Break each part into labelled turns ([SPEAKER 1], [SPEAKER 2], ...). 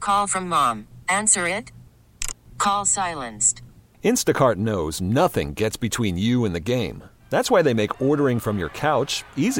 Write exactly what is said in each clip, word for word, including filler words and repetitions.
[SPEAKER 1] Call from mom. Answer it. Call silenced.
[SPEAKER 2] Instacart knows nothing gets between you and the game. That's why they make ordering from your couch easy.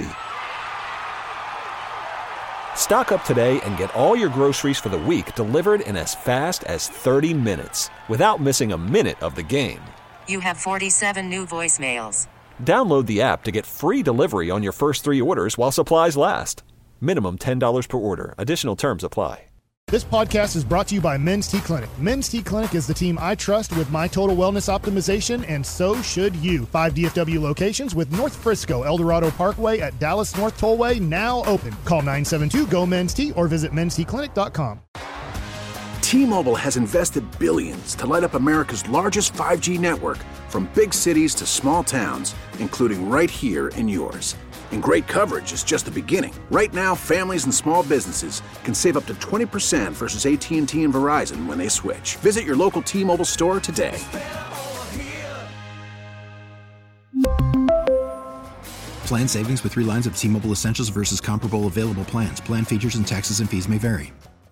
[SPEAKER 2] Stock up today and get all your groceries for the week delivered in as fast as thirty minutes without missing a minute of the game.
[SPEAKER 1] You have forty-seven new voicemails.
[SPEAKER 2] Download the app to get free delivery on your first three orders while supplies last. Minimum ten dollars per order. Additional terms apply.
[SPEAKER 3] This podcast is brought to you by Men's T Clinic. Men's T Clinic is the team I trust with my total wellness optimization, and so should you. Five D F W locations with North Frisco, El Dorado Parkway at Dallas North Tollway now open. Call nine seven two, G O, men's T or visit men's t clinic dot com.
[SPEAKER 4] T-Mobile has invested billions to light up America's largest five G network, from big cities to small towns, including right here in yours. And great coverage is just the beginning. Right now, families and small businesses can save up to twenty percent versus A T and T and Verizon when they switch. Visit your local T-Mobile store today.
[SPEAKER 5] Plan savings with three lines of T-Mobile Essentials versus comparable available plans. Plan features and taxes and fees may vary.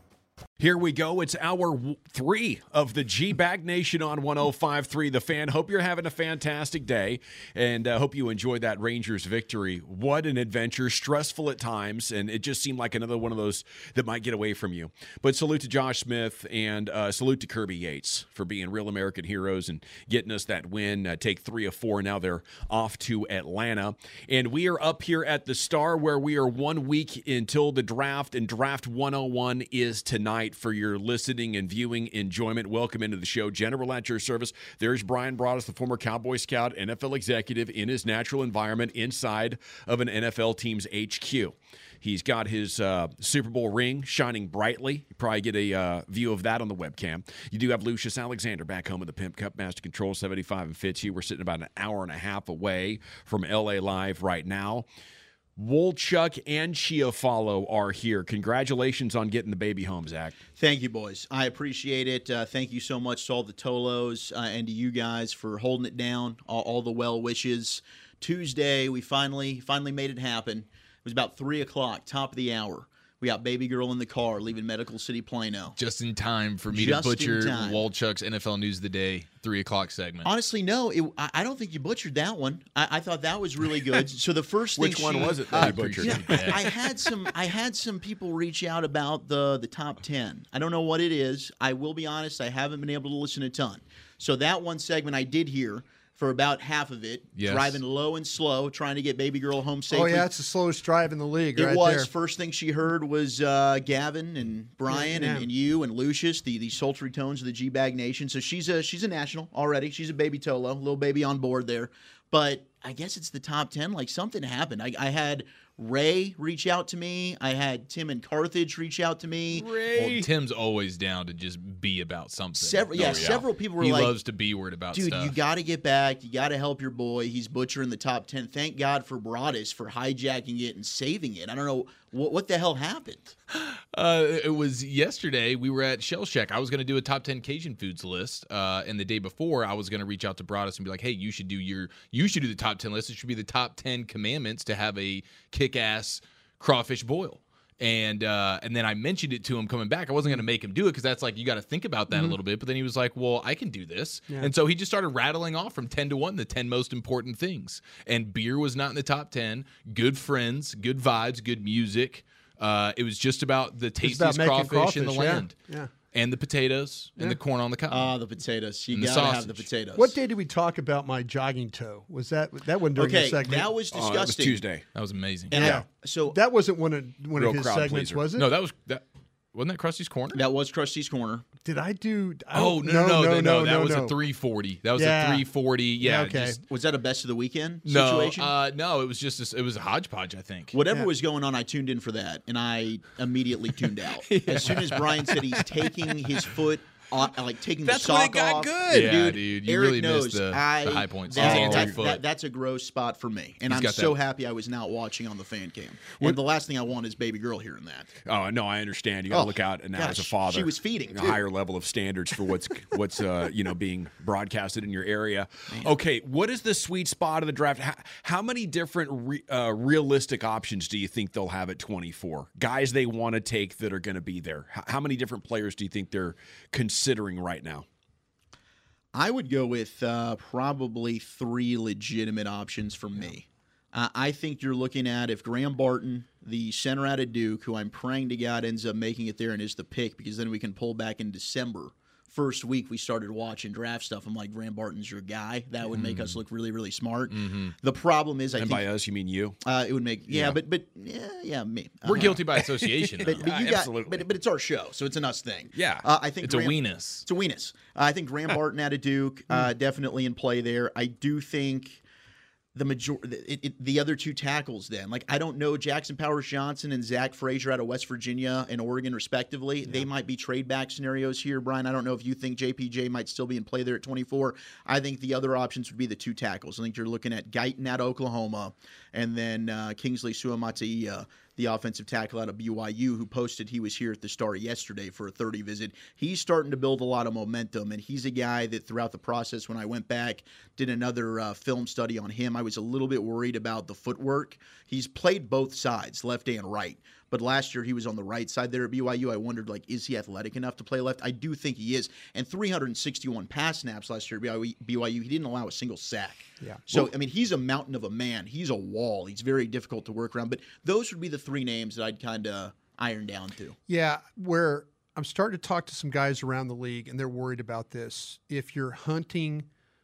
[SPEAKER 6] Here we go. It's hour three of the G-Bag Nation on one oh five point three The Fan. Hope you're having a fantastic day, and uh, hope you enjoyed that Rangers victory. What an adventure. Stressful at times, and it just seemed like another one of those that might get away from you. But salute to Josh Smith, and uh, salute to Kirby Yates for being real American heroes and getting us that win. Uh, take three of four. Now they're off to Atlanta. And we are up here at the Star, where we are one week until the draft, and Draft one oh one is tonight. For your listening and viewing enjoyment, welcome into the show. General at your service. There's Brian Broaddus, the former Cowboy Scout, N F L executive, in his natural environment inside of an N F L team's H Q. He's got his uh, Super Bowl ring shining brightly. You probably get a uh, view of that on the webcam. You do have Lucius Alexander back home at the Pimp Cup, Master Control seventy-five and Fitzhugh. We're sitting about an hour and a half away from L A Live right now. Wolchuk and Chiafalo are here. Congratulations on getting the baby home, Zach.
[SPEAKER 7] Thank you, boys. I appreciate it. Uh, thank you so much to all the Tolos uh, and to you guys for holding it down, all, all the well wishes. Tuesday, we finally finally made it happen. It was about three o'clock, top of the hour. We got baby girl in the car leaving Medical City, Plano.
[SPEAKER 8] Just in time for me
[SPEAKER 7] Just
[SPEAKER 8] to butcher
[SPEAKER 7] in time.
[SPEAKER 8] Wolchuk's N F L News of the Day three o'clock segment.
[SPEAKER 7] Honestly, no. It, I, I don't think you butchered that one. I, I thought that was really good. So the first thing
[SPEAKER 6] Which one
[SPEAKER 7] she,
[SPEAKER 6] was it that
[SPEAKER 7] uh,
[SPEAKER 6] you butchered?
[SPEAKER 7] You know, I had some. I had some people reach out about the the top ten. I don't know what it is. I will be honest. I haven't been able to listen a ton. So that one segment I did hear for about half of it,
[SPEAKER 8] yes.
[SPEAKER 7] driving low and slow, trying to get baby girl home safely.
[SPEAKER 9] Oh, yeah, it's the slowest drive in the league
[SPEAKER 7] It
[SPEAKER 9] right
[SPEAKER 7] was.
[SPEAKER 9] there.
[SPEAKER 7] First thing she heard was uh, Gavin and Brian
[SPEAKER 9] Yeah, yeah.
[SPEAKER 7] And, and you and Lucius, the, the sultry tones of the G-Bag Nation. So she's a she's a national already. She's a baby Tolo, little baby on board there. But I guess it's the top ten. Like, something happened. I, I had Ray reach out to me. I had Tim and Carthage reach out to me.
[SPEAKER 8] Ray. Well, Tim's always down to just be about something.
[SPEAKER 7] Several, yeah,
[SPEAKER 8] Oh,
[SPEAKER 7] several people were
[SPEAKER 8] he
[SPEAKER 7] like,
[SPEAKER 8] loves to be word about
[SPEAKER 7] dude,
[SPEAKER 8] stuff.
[SPEAKER 7] you got to get back. You got to help your boy. He's butchering the top ten. Thank God for Broaddus for hijacking it and saving it. I don't know what what the hell happened.
[SPEAKER 8] Uh, it was yesterday. We were at Shell Shack. I was going to do a top ten Cajun foods list, uh, and the day before, I was going to reach out to Broaddus and be like, "Hey, you should do your you should do the top ten list. It should be the top ten commandments to have a kick-ass crawfish boil." And uh, and then I mentioned it to him coming back. I wasn't going to make him do it because that's like, you got to think about that mm-hmm. a little bit. But then he was like, well, I can do this. Yeah. And so he just started rattling off from ten to one, the ten most important things. And beer was not in the top ten. Good friends, good vibes, good music. Uh, it was just about the tastiest about crawfish, crawfish in the
[SPEAKER 9] yeah.
[SPEAKER 8] land.
[SPEAKER 9] Yeah.
[SPEAKER 8] And the potatoes and yeah. the corn on the cob.
[SPEAKER 7] Ah, the potatoes. You
[SPEAKER 8] and
[SPEAKER 7] got to have the potatoes.
[SPEAKER 9] What day did we talk about my jogging toe? Was that that one during
[SPEAKER 7] okay,
[SPEAKER 9] the segment?
[SPEAKER 7] that was disgusting.
[SPEAKER 6] Uh, that was Tuesday.
[SPEAKER 8] That was amazing.
[SPEAKER 7] And
[SPEAKER 9] yeah.
[SPEAKER 7] I, so
[SPEAKER 9] that wasn't one of one
[SPEAKER 6] Real
[SPEAKER 9] of his
[SPEAKER 6] crowd
[SPEAKER 9] segments,
[SPEAKER 6] pleaser.
[SPEAKER 9] was it?
[SPEAKER 8] No, that was that. Wasn't that Krusty's Corner?
[SPEAKER 7] That was Krusty's Corner.
[SPEAKER 9] Did I do? I
[SPEAKER 8] oh no
[SPEAKER 9] no
[SPEAKER 8] no no,
[SPEAKER 9] no, no,
[SPEAKER 8] that
[SPEAKER 9] no,
[SPEAKER 8] was
[SPEAKER 9] no.
[SPEAKER 8] a three forty. That was
[SPEAKER 9] yeah.
[SPEAKER 8] a three forty. Yeah.
[SPEAKER 9] yeah okay.
[SPEAKER 8] Just,
[SPEAKER 7] was that a best of the weekend
[SPEAKER 8] no,
[SPEAKER 7] situation?
[SPEAKER 8] Uh, no, it was just a, it was a hodgepodge. I think.
[SPEAKER 7] Whatever
[SPEAKER 9] yeah.
[SPEAKER 7] was going on, I tuned in for that, and I immediately tuned out. yeah. As soon as Brian said he's taking his foot uh, like taking
[SPEAKER 6] That's
[SPEAKER 7] the sock
[SPEAKER 6] when it got
[SPEAKER 7] off.
[SPEAKER 6] good.
[SPEAKER 8] Yeah,
[SPEAKER 7] dude.
[SPEAKER 8] dude, you
[SPEAKER 7] Eric
[SPEAKER 8] really
[SPEAKER 7] knows
[SPEAKER 8] missed the,
[SPEAKER 7] I,
[SPEAKER 8] the high points.
[SPEAKER 7] That,
[SPEAKER 8] His hands
[SPEAKER 7] that,
[SPEAKER 8] on foot.
[SPEAKER 7] that, that's a gross spot for me, and
[SPEAKER 8] He's
[SPEAKER 7] I'm
[SPEAKER 8] got
[SPEAKER 7] so
[SPEAKER 8] that-
[SPEAKER 7] happy I was not watching on the fan cam. And the last thing I want is baby girl hearing that.
[SPEAKER 6] Oh no, I understand. You got to
[SPEAKER 7] Oh,
[SPEAKER 6] look out, and now as a
[SPEAKER 7] gosh,
[SPEAKER 6] father,
[SPEAKER 7] she was feeding,
[SPEAKER 6] a
[SPEAKER 7] too.
[SPEAKER 6] higher level of standards for what's what's uh, you know being broadcasted in your area. Okay, what is the sweet spot of the draft? How, how many different re, uh, realistic options do you think they'll have at twenty-four? Guys they want to take that are going to be there. How, how many different players do you think they're considering right now?
[SPEAKER 7] I would go with uh, probably three legitimate options for me. Uh, I think you're looking at if Graham Barton, the center out of Duke, who I'm praying to God ends up making it there and is the pick, because then we can pull back in December. First week we started watching draft stuff. I'm like, Graham Barton's your guy. That would make us look really, really smart.
[SPEAKER 8] Mm-hmm.
[SPEAKER 7] The problem is, I
[SPEAKER 6] And
[SPEAKER 7] think
[SPEAKER 6] by us, you mean you?
[SPEAKER 7] uh, it would make yeah,
[SPEAKER 6] Yeah.
[SPEAKER 7] but but yeah, yeah, me.
[SPEAKER 8] We're
[SPEAKER 7] Uh,
[SPEAKER 8] guilty by association.
[SPEAKER 7] But,
[SPEAKER 8] though.
[SPEAKER 7] but you
[SPEAKER 6] Uh,
[SPEAKER 7] got,
[SPEAKER 6] absolutely.
[SPEAKER 7] but, but it's our show, so it's an us thing.
[SPEAKER 6] Yeah.
[SPEAKER 7] uh, I think
[SPEAKER 8] it's a
[SPEAKER 7] Graham,
[SPEAKER 8] weenus.
[SPEAKER 7] It's a weenus. Uh, I think Graham Barton out of Duke, uh, definitely in play there. I do think the major, it, it, the other two tackles. Then, like, I don't know Jackson Powers Johnson and Zach Frazier out of West Virginia and Oregon, respectively. Yeah. They might be trade back scenarios here, Brian. I don't know if you think J P J might still be in play there at twenty-four. I think the other options would be the two tackles. I think you're looking at Guyton out of Oklahoma, and then uh, Kingsley Suamataia, the offensive tackle out of B Y U, who posted he was here at the Star yesterday for a thirty visit. He's starting to build a lot of momentum, and he's a guy that throughout the process, when I went back, did another uh, film study on him, I was a little bit worried about the footwork. He's played both sides, left and right. But last year he was on the right side there at B Y U. I wondered, like, is he athletic enough to play left? I do think he is. And three hundred sixty-one pass snaps last year at B Y U, he didn't allow a single sack.
[SPEAKER 9] Yeah.
[SPEAKER 7] So, I mean, he's a mountain of a man. He's a wall. He's very difficult to work around. But those would be the three names that I'd kind of iron down to.
[SPEAKER 9] Yeah, where I'm starting to talk to some guys around the league, and they're worried about this. If you're hunting,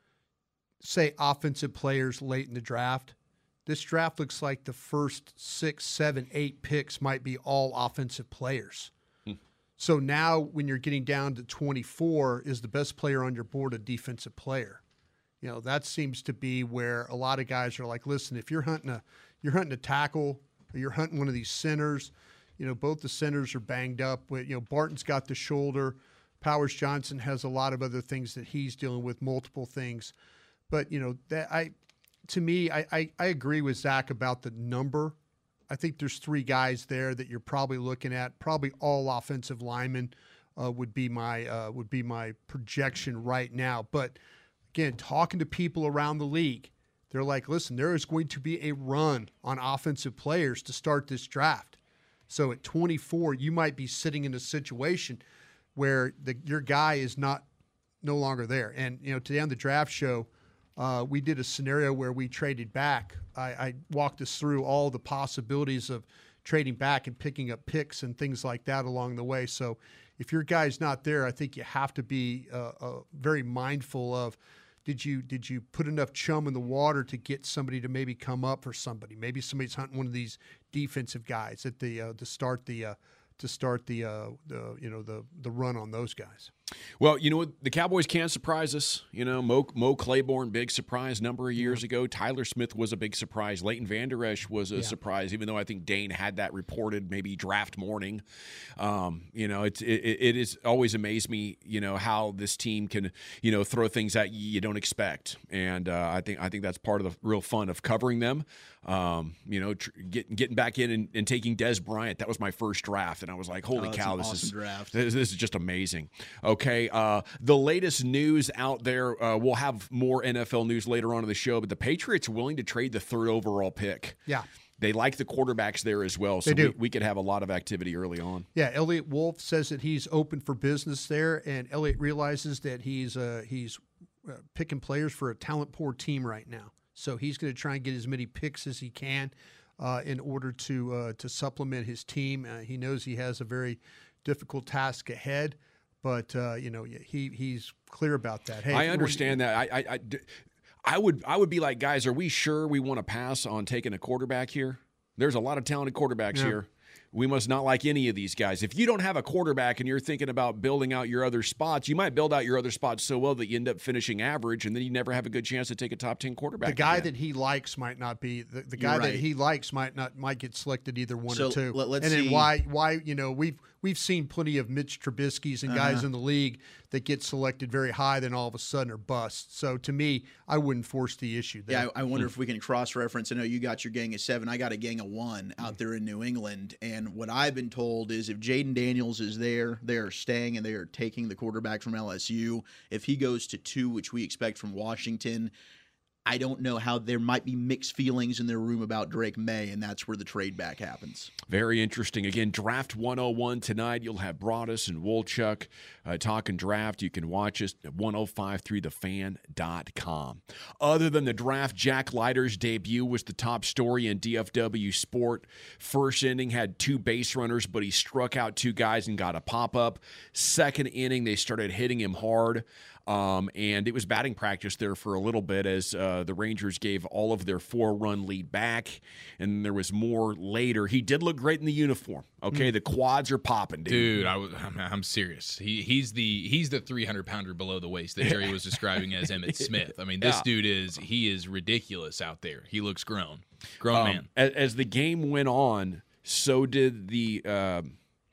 [SPEAKER 9] say, offensive players late in the draft, this draft looks like the first six, seven, eight picks might be all offensive players. Hmm. So now when you're getting down to twenty-four, is the best player on your board a defensive player? You know, that seems to be where a lot of guys are like, listen, if you're hunting a you're hunting a tackle or you're hunting one of these centers, you know, both the centers are banged up. With, you know, Barton's got the shoulder. Powers Johnson has a lot of other things that he's dealing with, multiple things. But, you know, that I to me, I, I, I agree with Zach about the number. I think there's three guys there that you're probably looking at. Probably all offensive linemen uh, would be my uh, would be my projection right now. But again, talking to people around the league, they're like, listen, there is going to be a run on offensive players to start this draft. So at twenty-four, you might be sitting in a situation where the, your guy is not no longer there. And, you know, today on the draft show, uh, we did a scenario where we traded back. I, I walked us through all the possibilities of trading back and picking up picks and things like that along the way. So if your guy's not there, I think you have to be uh, uh, very mindful of, Did you did you put enough chum in the water to get somebody to maybe come up for somebody? Maybe somebody's hunting one of these defensive guys at the uh, to start the uh, to start the uh, the you know the the run on those guys.
[SPEAKER 6] Well, you know what? The Cowboys can surprise us. You know, Mo, Mo Claiborne, big surprise a number of years ago. Tyler Smith was a big surprise. Leighton Vander Esch was a yeah. surprise, even though I think Dane had that reported maybe draft morning. Um, you know, it's, it, it is always amazed me, you know, how this team can, you know, throw things at you you don't expect. And uh, I think I think that's part of the real fun of covering them. Um, you know, tr- get, getting back in and, and taking Des Bryant. That was my first draft, and I was like, holy
[SPEAKER 7] oh,
[SPEAKER 6] cow, this
[SPEAKER 7] awesome
[SPEAKER 6] is
[SPEAKER 7] draft.
[SPEAKER 6] This, this is just amazing. Okay, uh, the latest news out there, uh, we'll have more N F L news later on in the show, but the Patriots are willing to trade the third overall pick.
[SPEAKER 9] Yeah.
[SPEAKER 6] They like the quarterbacks there as well, so
[SPEAKER 9] they do.
[SPEAKER 6] We, we could have a lot of activity early on.
[SPEAKER 9] Yeah, Elliot Wolf says that he's open for business there, and Elliot realizes that he's uh, he's uh, picking players for a talent-poor team right now. So he's going to try and get as many picks as he can uh, in order to uh, to supplement his team. Uh, he knows he has a very difficult task ahead, but uh, you know he he's clear about that. Hey,
[SPEAKER 6] I understand that. I, I, I, I would I would be like, guys, are we sure we want to pass on taking a quarterback here? There's a lot of talented quarterbacks yeah. here. We must not like any of these guys. If you don't have a quarterback and you're thinking about building out your other spots, you might build out your other spots so well that you end up finishing average, and then you never have a good chance to take a top ten quarterback.
[SPEAKER 9] The guy
[SPEAKER 6] again.
[SPEAKER 9] that he likes might not be the, the guy
[SPEAKER 7] right.
[SPEAKER 9] that he likes might not might get selected either one
[SPEAKER 7] so
[SPEAKER 9] or two.
[SPEAKER 7] Let, let's
[SPEAKER 9] and then
[SPEAKER 7] see.
[SPEAKER 9] why why you know we've we've seen plenty of Mitch Trubisky's and guys
[SPEAKER 7] Uh-huh.
[SPEAKER 9] in the league that get selected very high, then all of a sudden are bust. So to me, I wouldn't force the issue there.
[SPEAKER 7] Yeah, I, I wonder if we can cross-reference. I know you got your gang of seven. I got a gang of one out there in New England. And what I've been told is if Jaden Daniels is there, they are staying and they are taking the quarterback from L S U. If he goes to two, which we expect from Washington, I don't know how there might be mixed feelings in their room about Drake May, and that's where the trade back happens.
[SPEAKER 6] Very interesting. Again, Draft one oh one tonight. You'll have Broadus and Wolchuk uh, talking draft. You can watch us at ten fifty-three the fan dot com. Other than the draft, Jack Leiter's debut was the top story in D F W Sport. First inning had two base runners, but he struck out two guys and got a pop-up. Second inning, they started hitting him hard. Um, and it was batting practice there for a little bit as uh, the Rangers gave all of their four-run lead back, and there was more later. He did look great in the uniform. Okay, the quads are popping, dude.
[SPEAKER 8] Dude, I was, I'm, I'm serious. He he's the he's the three hundred pounder below the waist that Jerry was describing as Emmitt Smith. I mean, this
[SPEAKER 6] Yeah.
[SPEAKER 8] dude is he is ridiculous out there. He looks grown, grown
[SPEAKER 6] Um,
[SPEAKER 8] man.
[SPEAKER 6] As, as the game went on, so did the. Uh,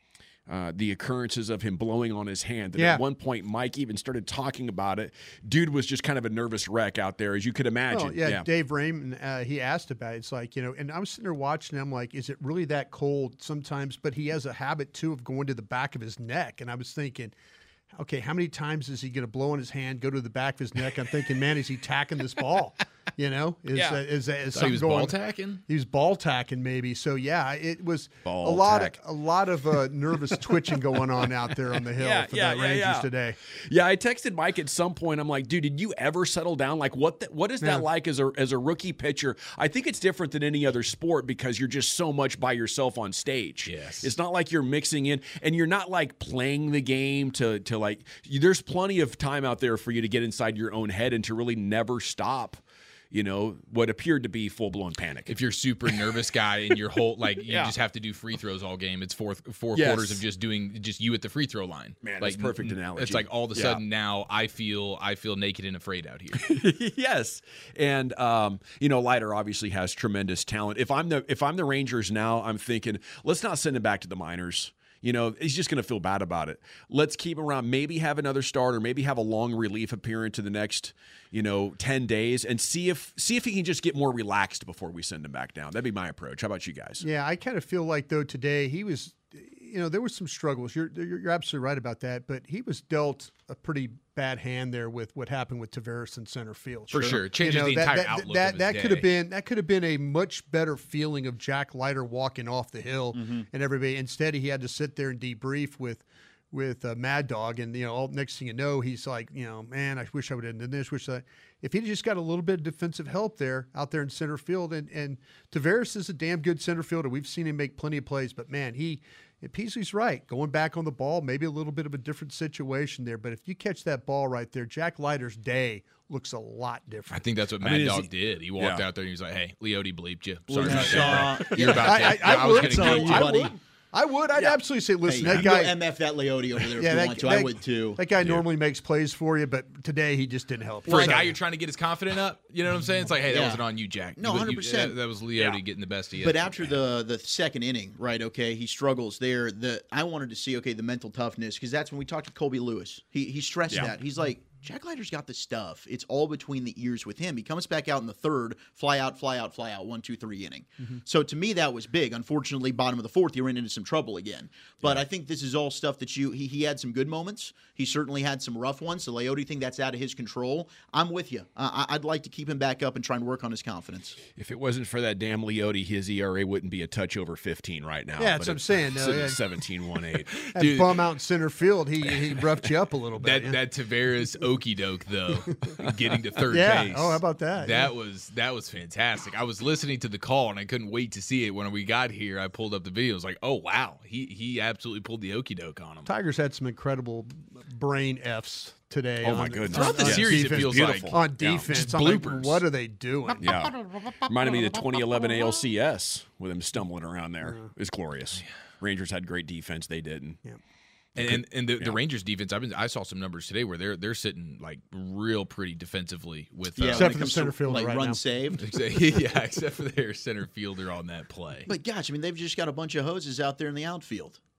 [SPEAKER 6] Uh, the occurrences of him blowing on his hand. And
[SPEAKER 9] Yeah.
[SPEAKER 6] At one point, Mike even started talking about it. Dude was just kind of a nervous wreck out there, as you could imagine.
[SPEAKER 9] Oh, yeah, Dave Raymond, uh, he asked about it. It's like, you know, and I was sitting there watching him like, is it really that cold sometimes? But he has a habit, too, of going to the back of his neck. And I was thinking, okay, how many times is he going to blow on his hand, go to the back of his neck? I'm thinking, man, is he tacking this ball? You know, is
[SPEAKER 6] Yeah.
[SPEAKER 9] uh, is, is
[SPEAKER 8] So
[SPEAKER 9] something
[SPEAKER 8] he was
[SPEAKER 9] going?
[SPEAKER 8] ball tacking?
[SPEAKER 9] He was ball tacking, maybe. So yeah, it was
[SPEAKER 6] Ball
[SPEAKER 9] a lot
[SPEAKER 6] tack.
[SPEAKER 9] of a lot of uh, nervous twitching going on out there on the hill
[SPEAKER 6] Yeah,
[SPEAKER 9] for
[SPEAKER 6] yeah,
[SPEAKER 9] the
[SPEAKER 6] yeah,
[SPEAKER 9] Rangers
[SPEAKER 6] yeah.
[SPEAKER 9] today.
[SPEAKER 6] Yeah, I texted Mike at some point. I'm like, dude, did you ever settle down? Like, what the, what is that
[SPEAKER 9] Yeah.
[SPEAKER 6] like as a as a rookie pitcher? I think it's different than any other sport because you're just so much by yourself on stage.
[SPEAKER 8] Yes.
[SPEAKER 6] It's not like you're mixing in, and you're not like playing the game to to like. There's plenty of time out there for you to get inside your own head and to really never stop. You know, what appeared to be full-blown panic.
[SPEAKER 8] If you're a super nervous guy and your whole like you
[SPEAKER 6] Yeah.
[SPEAKER 8] just have to do free throws all game, it's four four
[SPEAKER 6] Yes.
[SPEAKER 8] quarters of just doing just you at the free throw line.
[SPEAKER 6] Man,
[SPEAKER 8] like
[SPEAKER 6] that's perfect
[SPEAKER 8] n-
[SPEAKER 6] analogy.
[SPEAKER 8] It's like all of a
[SPEAKER 6] Yeah.
[SPEAKER 8] sudden now I feel I feel naked and afraid out here.
[SPEAKER 6] Yes, and um, you know, Leiter obviously has tremendous talent. If I'm the if I'm the Rangers now, I'm thinking, let's not send him back to the minors. You know, he's just going to feel bad about it. Let's keep him around. Maybe have another starter. Maybe have a long relief appearance in the next, you know, ten days, and see if see if he can just get more relaxed before we send him back down. That'd be my approach. How about you guys?
[SPEAKER 9] Yeah, I kind of feel like though today he was, you know, there were some struggles. You're you're, you're absolutely right about that, but he was dealt a pretty bad hand there with what happened with Tavares in center field.
[SPEAKER 8] For sure. It changes
[SPEAKER 9] You know,
[SPEAKER 8] the
[SPEAKER 9] that,
[SPEAKER 8] entire
[SPEAKER 9] that,
[SPEAKER 8] outlook
[SPEAKER 9] That
[SPEAKER 8] of his
[SPEAKER 9] that could have
[SPEAKER 8] day.
[SPEAKER 9] been that could have been a much better feeling of Jack Leiter walking off the hill
[SPEAKER 8] Mm-hmm.
[SPEAKER 9] and everybody. Instead, he had to sit there and debrief with. with uh, Mad Dog, and you know, all next thing you know, he's like, you know, man, I wish I would have done this. Wish I, if he'd just got a little bit of defensive help there out there in center field, and and Tavares is a damn good center fielder. We've seen him make plenty of plays, but man, he, Peasley's right, going back on the ball, maybe a little bit of a different situation there. But if you catch that ball right there, Jack Leiter's day looks a lot
[SPEAKER 8] I
[SPEAKER 9] different.
[SPEAKER 8] think that's what
[SPEAKER 6] I
[SPEAKER 8] Mad
[SPEAKER 6] mean, is
[SPEAKER 8] Dog
[SPEAKER 6] he-
[SPEAKER 8] did. He walked
[SPEAKER 6] Yeah.
[SPEAKER 8] out there and he was like, "Hey, Leote bleeped you. Sorry
[SPEAKER 7] you
[SPEAKER 8] about
[SPEAKER 7] saw-
[SPEAKER 8] that. You're about
[SPEAKER 9] I,
[SPEAKER 8] to.
[SPEAKER 9] I, I,
[SPEAKER 8] was
[SPEAKER 9] would,
[SPEAKER 8] gonna
[SPEAKER 7] tell
[SPEAKER 8] give
[SPEAKER 7] you,
[SPEAKER 9] I
[SPEAKER 7] buddy.
[SPEAKER 9] would, I would, I'd
[SPEAKER 7] Yeah.
[SPEAKER 9] absolutely say, listen,
[SPEAKER 7] Hey,
[SPEAKER 9] that
[SPEAKER 7] you
[SPEAKER 9] guy.
[SPEAKER 7] go M F that Leote over there if
[SPEAKER 9] yeah,
[SPEAKER 7] you
[SPEAKER 9] that,
[SPEAKER 7] want to.
[SPEAKER 9] that,
[SPEAKER 7] I would too.
[SPEAKER 9] That guy normally makes plays for you, but today he just didn't help.
[SPEAKER 8] For a
[SPEAKER 9] So-
[SPEAKER 8] guy you're trying to get his confidence up, you know what I'm saying? It's like, hey, that
[SPEAKER 7] Yeah.
[SPEAKER 8] wasn't on you, Jack.
[SPEAKER 7] No,
[SPEAKER 8] You- you-
[SPEAKER 7] one hundred percent.
[SPEAKER 8] That, that was Leote
[SPEAKER 6] Yeah.
[SPEAKER 8] getting the best of you.
[SPEAKER 7] But after the the second inning, right? Okay, he struggles there. The I wanted to see okay the mental toughness because that's when we talked to Colby Lewis. He he stressed
[SPEAKER 6] Yeah.
[SPEAKER 7] that he's like Jack Leiter's got the stuff. It's all between the ears with him. He comes back out in the third, fly out, fly out, fly out, one, two, three inning. So to me that was big. Unfortunately, bottom of the fourth, he ran into some trouble again. But I think this is all stuff that you he he had some good moments. He certainly had some rough ones. The Leote thing that's out of his control. I'm with you. I, I'd like to keep him back up and try and work on his confidence.
[SPEAKER 6] If it wasn't for that damn Leote, his E R A wouldn't be a touch over fifteen right now.
[SPEAKER 9] Yeah, that's
[SPEAKER 6] but
[SPEAKER 9] what I'm
[SPEAKER 6] it's
[SPEAKER 9] saying, though,
[SPEAKER 6] sitting
[SPEAKER 9] yeah.
[SPEAKER 6] at seventeen one eight.
[SPEAKER 9] That
[SPEAKER 8] Dude.
[SPEAKER 9] bum out in center field, he he roughed you up a little bit.
[SPEAKER 8] that
[SPEAKER 9] yeah.
[SPEAKER 8] that Tavares okey doke though, getting to third
[SPEAKER 9] Yeah.
[SPEAKER 8] base.
[SPEAKER 9] Oh, how about that?
[SPEAKER 8] That was that was fantastic. I was listening to the call and I couldn't wait to see it. When we got here, I pulled up the video. I was like, oh wow, he he absolutely pulled the okey doke on him.
[SPEAKER 9] Tigers had some incredible brain Fs today.
[SPEAKER 6] Oh,
[SPEAKER 9] on
[SPEAKER 6] my
[SPEAKER 9] the-
[SPEAKER 6] goodness.
[SPEAKER 8] Throughout the
[SPEAKER 9] on
[SPEAKER 8] series, it
[SPEAKER 9] defense.
[SPEAKER 8] feels
[SPEAKER 6] Beautiful.
[SPEAKER 8] like
[SPEAKER 9] on
[SPEAKER 6] Yeah.
[SPEAKER 9] defense.
[SPEAKER 8] Just
[SPEAKER 9] I'm like,
[SPEAKER 8] bloopers.
[SPEAKER 9] what are they doing?
[SPEAKER 6] Yeah. Reminded me of the twenty eleven A L C S with him stumbling around there. It was glorious. Rangers had great defense. They didn't.
[SPEAKER 9] Yeah.
[SPEAKER 8] And and, and the,
[SPEAKER 6] Yeah.
[SPEAKER 8] the Rangers defense, I've been I saw some numbers today where they're they're sitting like real pretty defensively with uh,
[SPEAKER 7] Yeah,
[SPEAKER 9] Except
[SPEAKER 7] when it
[SPEAKER 9] for the
[SPEAKER 7] comes
[SPEAKER 9] center
[SPEAKER 7] to,
[SPEAKER 9] fielder
[SPEAKER 7] like
[SPEAKER 9] right
[SPEAKER 7] run
[SPEAKER 9] now.
[SPEAKER 7] saved.
[SPEAKER 8] yeah, except for their center fielder on that play.
[SPEAKER 7] But gosh, I mean, they've just got a bunch of hoses out there in the outfield.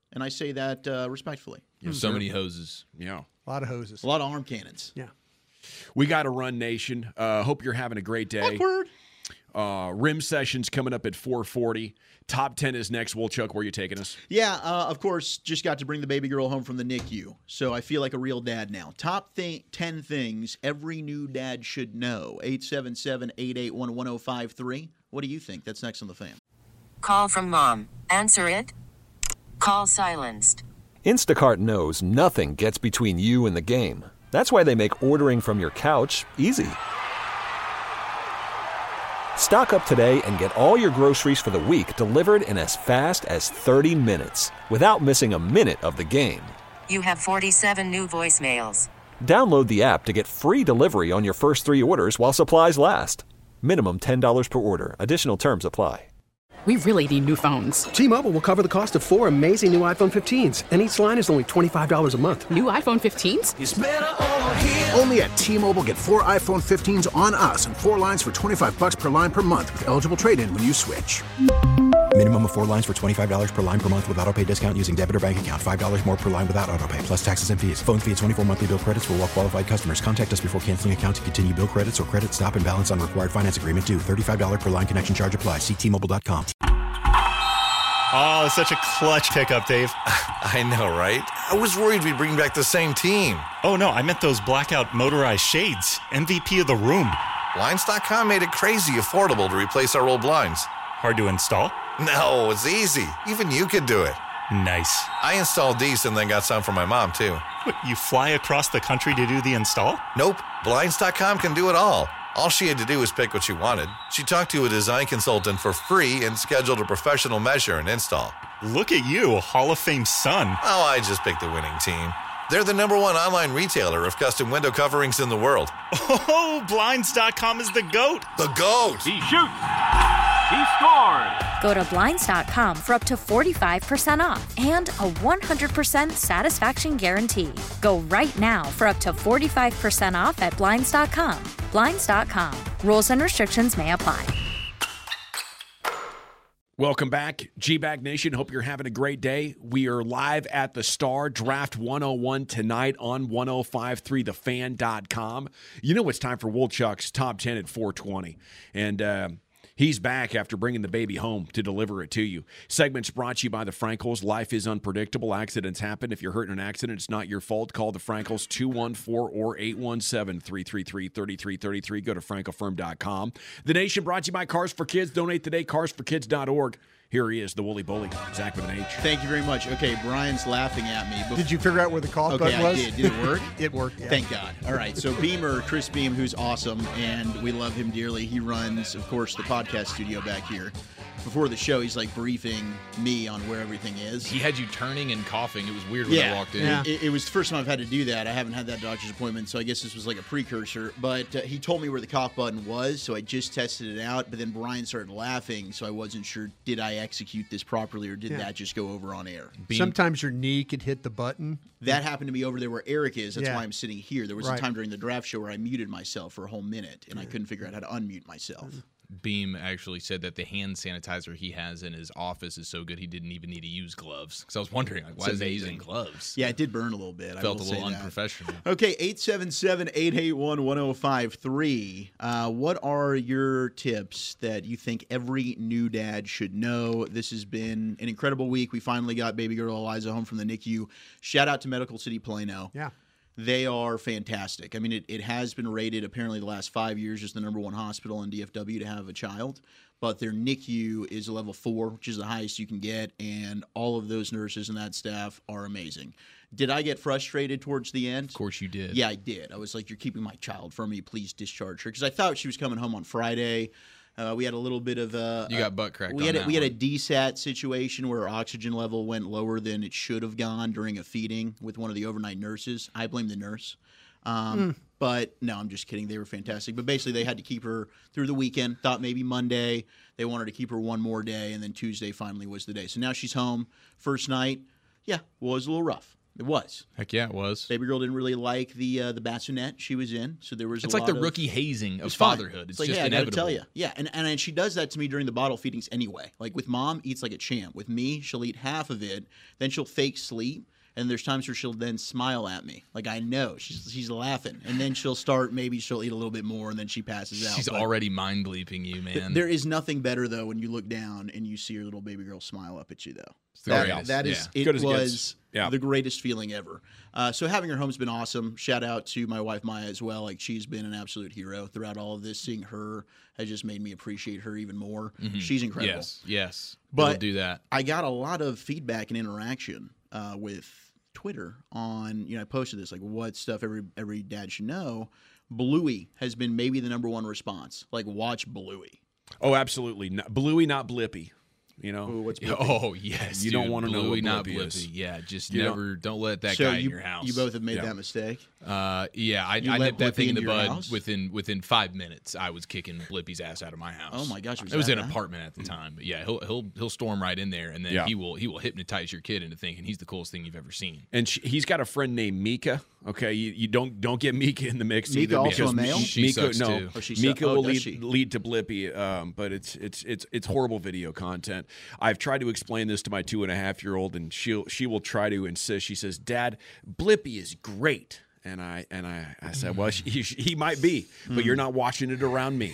[SPEAKER 7] and I say that uh, respectfully.
[SPEAKER 8] You have so many hoses.
[SPEAKER 6] Yeah.
[SPEAKER 9] A lot of hoses.
[SPEAKER 7] A lot of arm cannons.
[SPEAKER 9] Yeah.
[SPEAKER 6] We got to run, Nation. Uh, hope you're having a great day.
[SPEAKER 7] Awkward.
[SPEAKER 6] Uh, Rim session's coming up at four forty. Top ten is next. Woolchuck, where are you taking us?
[SPEAKER 7] Yeah, uh, of course, just got to bring the baby girl home from the N I C U, so I feel like a real dad now. Top th- ten things every new dad should know. eight seven seven, eight eight one, one oh five three. What do you think? That's next on the Fan.
[SPEAKER 1] Call from mom. Answer it. Call silenced.
[SPEAKER 2] Instacart knows nothing gets between you and the game. That's why they make ordering from your couch easy. Stock up today and get all your groceries for the week delivered in as fast as thirty minutes without missing a minute of the game.
[SPEAKER 1] You have forty-seven new voicemails.
[SPEAKER 2] Download the app to get free delivery on your first three orders while supplies last. Minimum ten dollars per order. Additional terms apply.
[SPEAKER 10] We really need new phones.
[SPEAKER 11] T-Mobile will cover the cost of four amazing new iPhone fifteens, and each line is only twenty-five dollars a month.
[SPEAKER 10] New iPhone fifteens?
[SPEAKER 4] It's better over here. Only at T-Mobile, get four iPhone fifteens on us and four lines for twenty-five bucks per line per month with eligible trade-in when you switch.
[SPEAKER 5] Minimum of four lines for twenty-five dollars per line per month with autopay discount using debit or bank account. five dollars more per line without autopay, plus taxes and fees. Phone fee at twenty-four monthly bill credits for well-qualified customers. Contact us before canceling account to continue bill credits or credit stop and balance on required finance agreement due. thirty-five dollars per line connection charge applies. See T Mobile dot com.
[SPEAKER 12] Oh, such a clutch pickup, Dave.
[SPEAKER 13] I know, right? I was worried we'd bring back the same team.
[SPEAKER 12] Oh, no, I meant those blackout motorized shades. M V P of the room.
[SPEAKER 13] Blinds dot com made it crazy affordable to replace our old blinds.
[SPEAKER 12] Hard to install?
[SPEAKER 13] No, it's easy. Even you could do it.
[SPEAKER 12] Nice.
[SPEAKER 13] I installed these and then got some for my mom, too.
[SPEAKER 12] What, you fly across the country to do the install?
[SPEAKER 13] Nope. Blinds dot com can do it all. All she had to do was pick what she wanted. She talked to a design consultant for free and scheduled a professional measure and install.
[SPEAKER 12] Look at you, a Hall of Fame son.
[SPEAKER 13] Oh, I just picked the winning team. They're the number one online retailer of custom window coverings in the world.
[SPEAKER 12] Oh, Blinds dot com is the GOAT.
[SPEAKER 13] The GOAT!
[SPEAKER 14] He shoots! He scores!
[SPEAKER 15] Go to Blinds dot com for up to forty-five percent off and a one hundred percent satisfaction guarantee. Go right now for up to forty-five percent off at Blinds dot com. Blinds dot com. Rules and restrictions may apply.
[SPEAKER 6] Welcome back, G-Bag Nation. Hope you're having a great day. We are live at the Star Draft one oh one tonight on one oh five point three the fan dot com. You know it's time for Woolchuck's Top ten at four twenty. And uh, he's back after bringing the baby home to deliver it to you. Segment's brought to you by the Frankels. Life is unpredictable. Accidents happen. If you're hurt in an accident, it's not your fault. Call the Frankels, two one four or eight one seven, three three three, three three three three. Go to frankel firm dot com. The Nation brought to you by Cars for Kids. Donate today, cars for kids dot org. Here he is, the Woolly Bully, Zach with an H.
[SPEAKER 7] Thank you very much. Okay, Brian's laughing at me. Before...
[SPEAKER 9] Did you figure out where the call
[SPEAKER 7] okay,
[SPEAKER 9] button was?
[SPEAKER 7] Okay, I did. Did it work?
[SPEAKER 9] It worked, yeah.
[SPEAKER 7] Thank God. All right, so Beamer, Chris Beam, who's awesome, and we love him dearly. He runs, of course, the podcast studio back here. Before the show, he's like briefing me on where everything is.
[SPEAKER 8] He had you turning and coughing. It was weird when
[SPEAKER 7] yeah,
[SPEAKER 8] I walked in.
[SPEAKER 7] Yeah. It, it was the first time I've had to do that. I haven't had that doctor's appointment, so I guess this was like a precursor. But uh, he told me where the cough button was, so I just tested it out. But then Brian started laughing, so I wasn't sure, did I execute this properly or did
[SPEAKER 9] yeah.
[SPEAKER 7] that just go over on air?
[SPEAKER 9] Being, Sometimes your knee could hit the button.
[SPEAKER 7] That happened to be over there where Eric is. That's
[SPEAKER 9] yeah.
[SPEAKER 7] why I'm sitting here. There was
[SPEAKER 9] right.
[SPEAKER 7] a time during the draft show where I muted myself for a whole minute, and I couldn't figure out how to unmute myself.
[SPEAKER 8] Beam actually said that the hand sanitizer he has in his office is so good he didn't even need to use gloves. Because I was wondering, like, why
[SPEAKER 7] It's
[SPEAKER 8] is he
[SPEAKER 7] amazing.
[SPEAKER 8] using gloves?
[SPEAKER 7] Yeah, it did burn a little bit.
[SPEAKER 8] Felt
[SPEAKER 7] I
[SPEAKER 8] a
[SPEAKER 7] will
[SPEAKER 8] little
[SPEAKER 7] say that.
[SPEAKER 8] unprofessional.
[SPEAKER 7] Okay, eight seven seven, eight eight one, one oh five three. Uh, what are your tips that you think every new dad should know? This has been an incredible week. We finally got baby girl Eliza home from the N I C U. Shout out to Medical City Plano.
[SPEAKER 9] Yeah.
[SPEAKER 7] They are fantastic. I mean, it, it has been rated apparently the last five years as the number one hospital in D F W to have a child. But their N I C U is a level four, which is the highest you can get. And all of those nurses and that staff are amazing. Did I get frustrated towards the end?
[SPEAKER 8] Of course you did.
[SPEAKER 7] Yeah, I did. I was like, you're keeping my child from me. Please discharge her. Because I thought she was coming home on Friday. Uh, we had a little bit of a.
[SPEAKER 8] You got butt cracked.
[SPEAKER 7] We
[SPEAKER 8] on
[SPEAKER 7] had a,
[SPEAKER 8] that
[SPEAKER 7] we had a
[SPEAKER 8] one.
[SPEAKER 7] D SAT situation where our oxygen level went lower than it should have gone during a feeding with one of the overnight nurses. I blame the nurse. Um, mm. But no, I'm just kidding. They were fantastic. But basically, they had to keep her through the weekend. Thought maybe Monday. They wanted to keep her one more day, and then Tuesday finally was the day. So now she's home. First night, yeah, was a little rough. It was.
[SPEAKER 8] Heck yeah, it was.
[SPEAKER 7] Baby girl didn't really like the uh, the bassinet she was in, so there was.
[SPEAKER 8] It's
[SPEAKER 7] a
[SPEAKER 8] like
[SPEAKER 7] lot
[SPEAKER 8] the
[SPEAKER 7] of,
[SPEAKER 8] rookie hazing of
[SPEAKER 7] fine.
[SPEAKER 8] fatherhood. It's,
[SPEAKER 7] it's like,
[SPEAKER 8] just
[SPEAKER 7] hey,
[SPEAKER 8] inevitable.
[SPEAKER 7] I gotta tell you, yeah, and, and and she does that to me during the bottle feedings anyway. Like with mom, eats like a champ. With me, she'll eat half of it, then she'll fake sleep. And there's times where she'll then smile at me, like I know she's she's laughing, and then she'll start. Maybe she'll eat a little bit more, and then she passes out.
[SPEAKER 8] She's
[SPEAKER 7] But
[SPEAKER 8] already mind bleeping you, man.
[SPEAKER 7] th- there is nothing better though when you look down and you see your little baby girl smile up at you. Though
[SPEAKER 8] the
[SPEAKER 7] that,
[SPEAKER 8] greatest,
[SPEAKER 7] that is
[SPEAKER 8] yeah.
[SPEAKER 7] it
[SPEAKER 6] Good as it
[SPEAKER 7] was
[SPEAKER 6] gets. Yeah.
[SPEAKER 7] the greatest feeling ever. Uh, so having her home's been awesome. Shout out to my wife Maya as well. Like she's been an absolute hero throughout all of this. Seeing her has just made me appreciate her even more.
[SPEAKER 8] Mhm.
[SPEAKER 7] She's incredible.
[SPEAKER 8] Yes, yes.
[SPEAKER 7] But
[SPEAKER 8] It'll do that.
[SPEAKER 7] I got a lot of feedback and interaction uh, with Twitter on, you know, I posted this, like what stuff every every dad should know. Bluey has been maybe the number one response. Like, watch Bluey.
[SPEAKER 6] Oh, absolutely. Not, Bluey, not Blippy. You know?
[SPEAKER 7] Ooh, what's Blippy?
[SPEAKER 8] Oh yes,
[SPEAKER 6] You
[SPEAKER 8] dude.
[SPEAKER 6] don't want to know
[SPEAKER 8] Bluey,
[SPEAKER 6] what
[SPEAKER 8] not
[SPEAKER 6] Blippy
[SPEAKER 8] Blippy.
[SPEAKER 6] is.
[SPEAKER 8] Yeah, just
[SPEAKER 6] You
[SPEAKER 8] never. Don't, let that
[SPEAKER 7] so
[SPEAKER 8] guy
[SPEAKER 7] you,
[SPEAKER 8] in your house.
[SPEAKER 7] You both have made
[SPEAKER 6] Yeah.
[SPEAKER 7] that mistake.
[SPEAKER 8] Uh, yeah, I,
[SPEAKER 7] You
[SPEAKER 8] I
[SPEAKER 7] let
[SPEAKER 8] nipped that
[SPEAKER 7] Blippy
[SPEAKER 8] thing in
[SPEAKER 7] into
[SPEAKER 8] the
[SPEAKER 7] your
[SPEAKER 8] bud
[SPEAKER 7] house?
[SPEAKER 8] within within five minutes. I was kicking Blippy's ass out of my house.
[SPEAKER 7] Oh my gosh, it was
[SPEAKER 8] it was
[SPEAKER 7] that
[SPEAKER 8] an
[SPEAKER 7] bad?
[SPEAKER 8] apartment at the time, but yeah, he'll he'll he'll storm right in there, and then
[SPEAKER 6] Yeah.
[SPEAKER 8] he will he will hypnotize your kid into thinking he's the coolest thing you've ever seen.
[SPEAKER 6] And she, he's got a friend named Mika. Okay, you, you don't don't get Mika in the mix
[SPEAKER 7] Mika
[SPEAKER 6] either.
[SPEAKER 7] also
[SPEAKER 6] because
[SPEAKER 7] a male?
[SPEAKER 6] Mi-
[SPEAKER 8] She
[SPEAKER 6] Mika,
[SPEAKER 8] sucks,
[SPEAKER 6] no,
[SPEAKER 8] too.
[SPEAKER 7] Oh, she su-
[SPEAKER 6] Mika
[SPEAKER 7] oh,
[SPEAKER 6] will
[SPEAKER 7] does
[SPEAKER 6] lead,
[SPEAKER 7] she?
[SPEAKER 6] lead to Blippy, um, but it's it's it's it's horrible video content. I've tried to explain this to my two and a half year old, and she will she will try to insist. She says, "Dad, Blippy is great." And I and I, I said, well, he, he might be, but you're not watching it around me.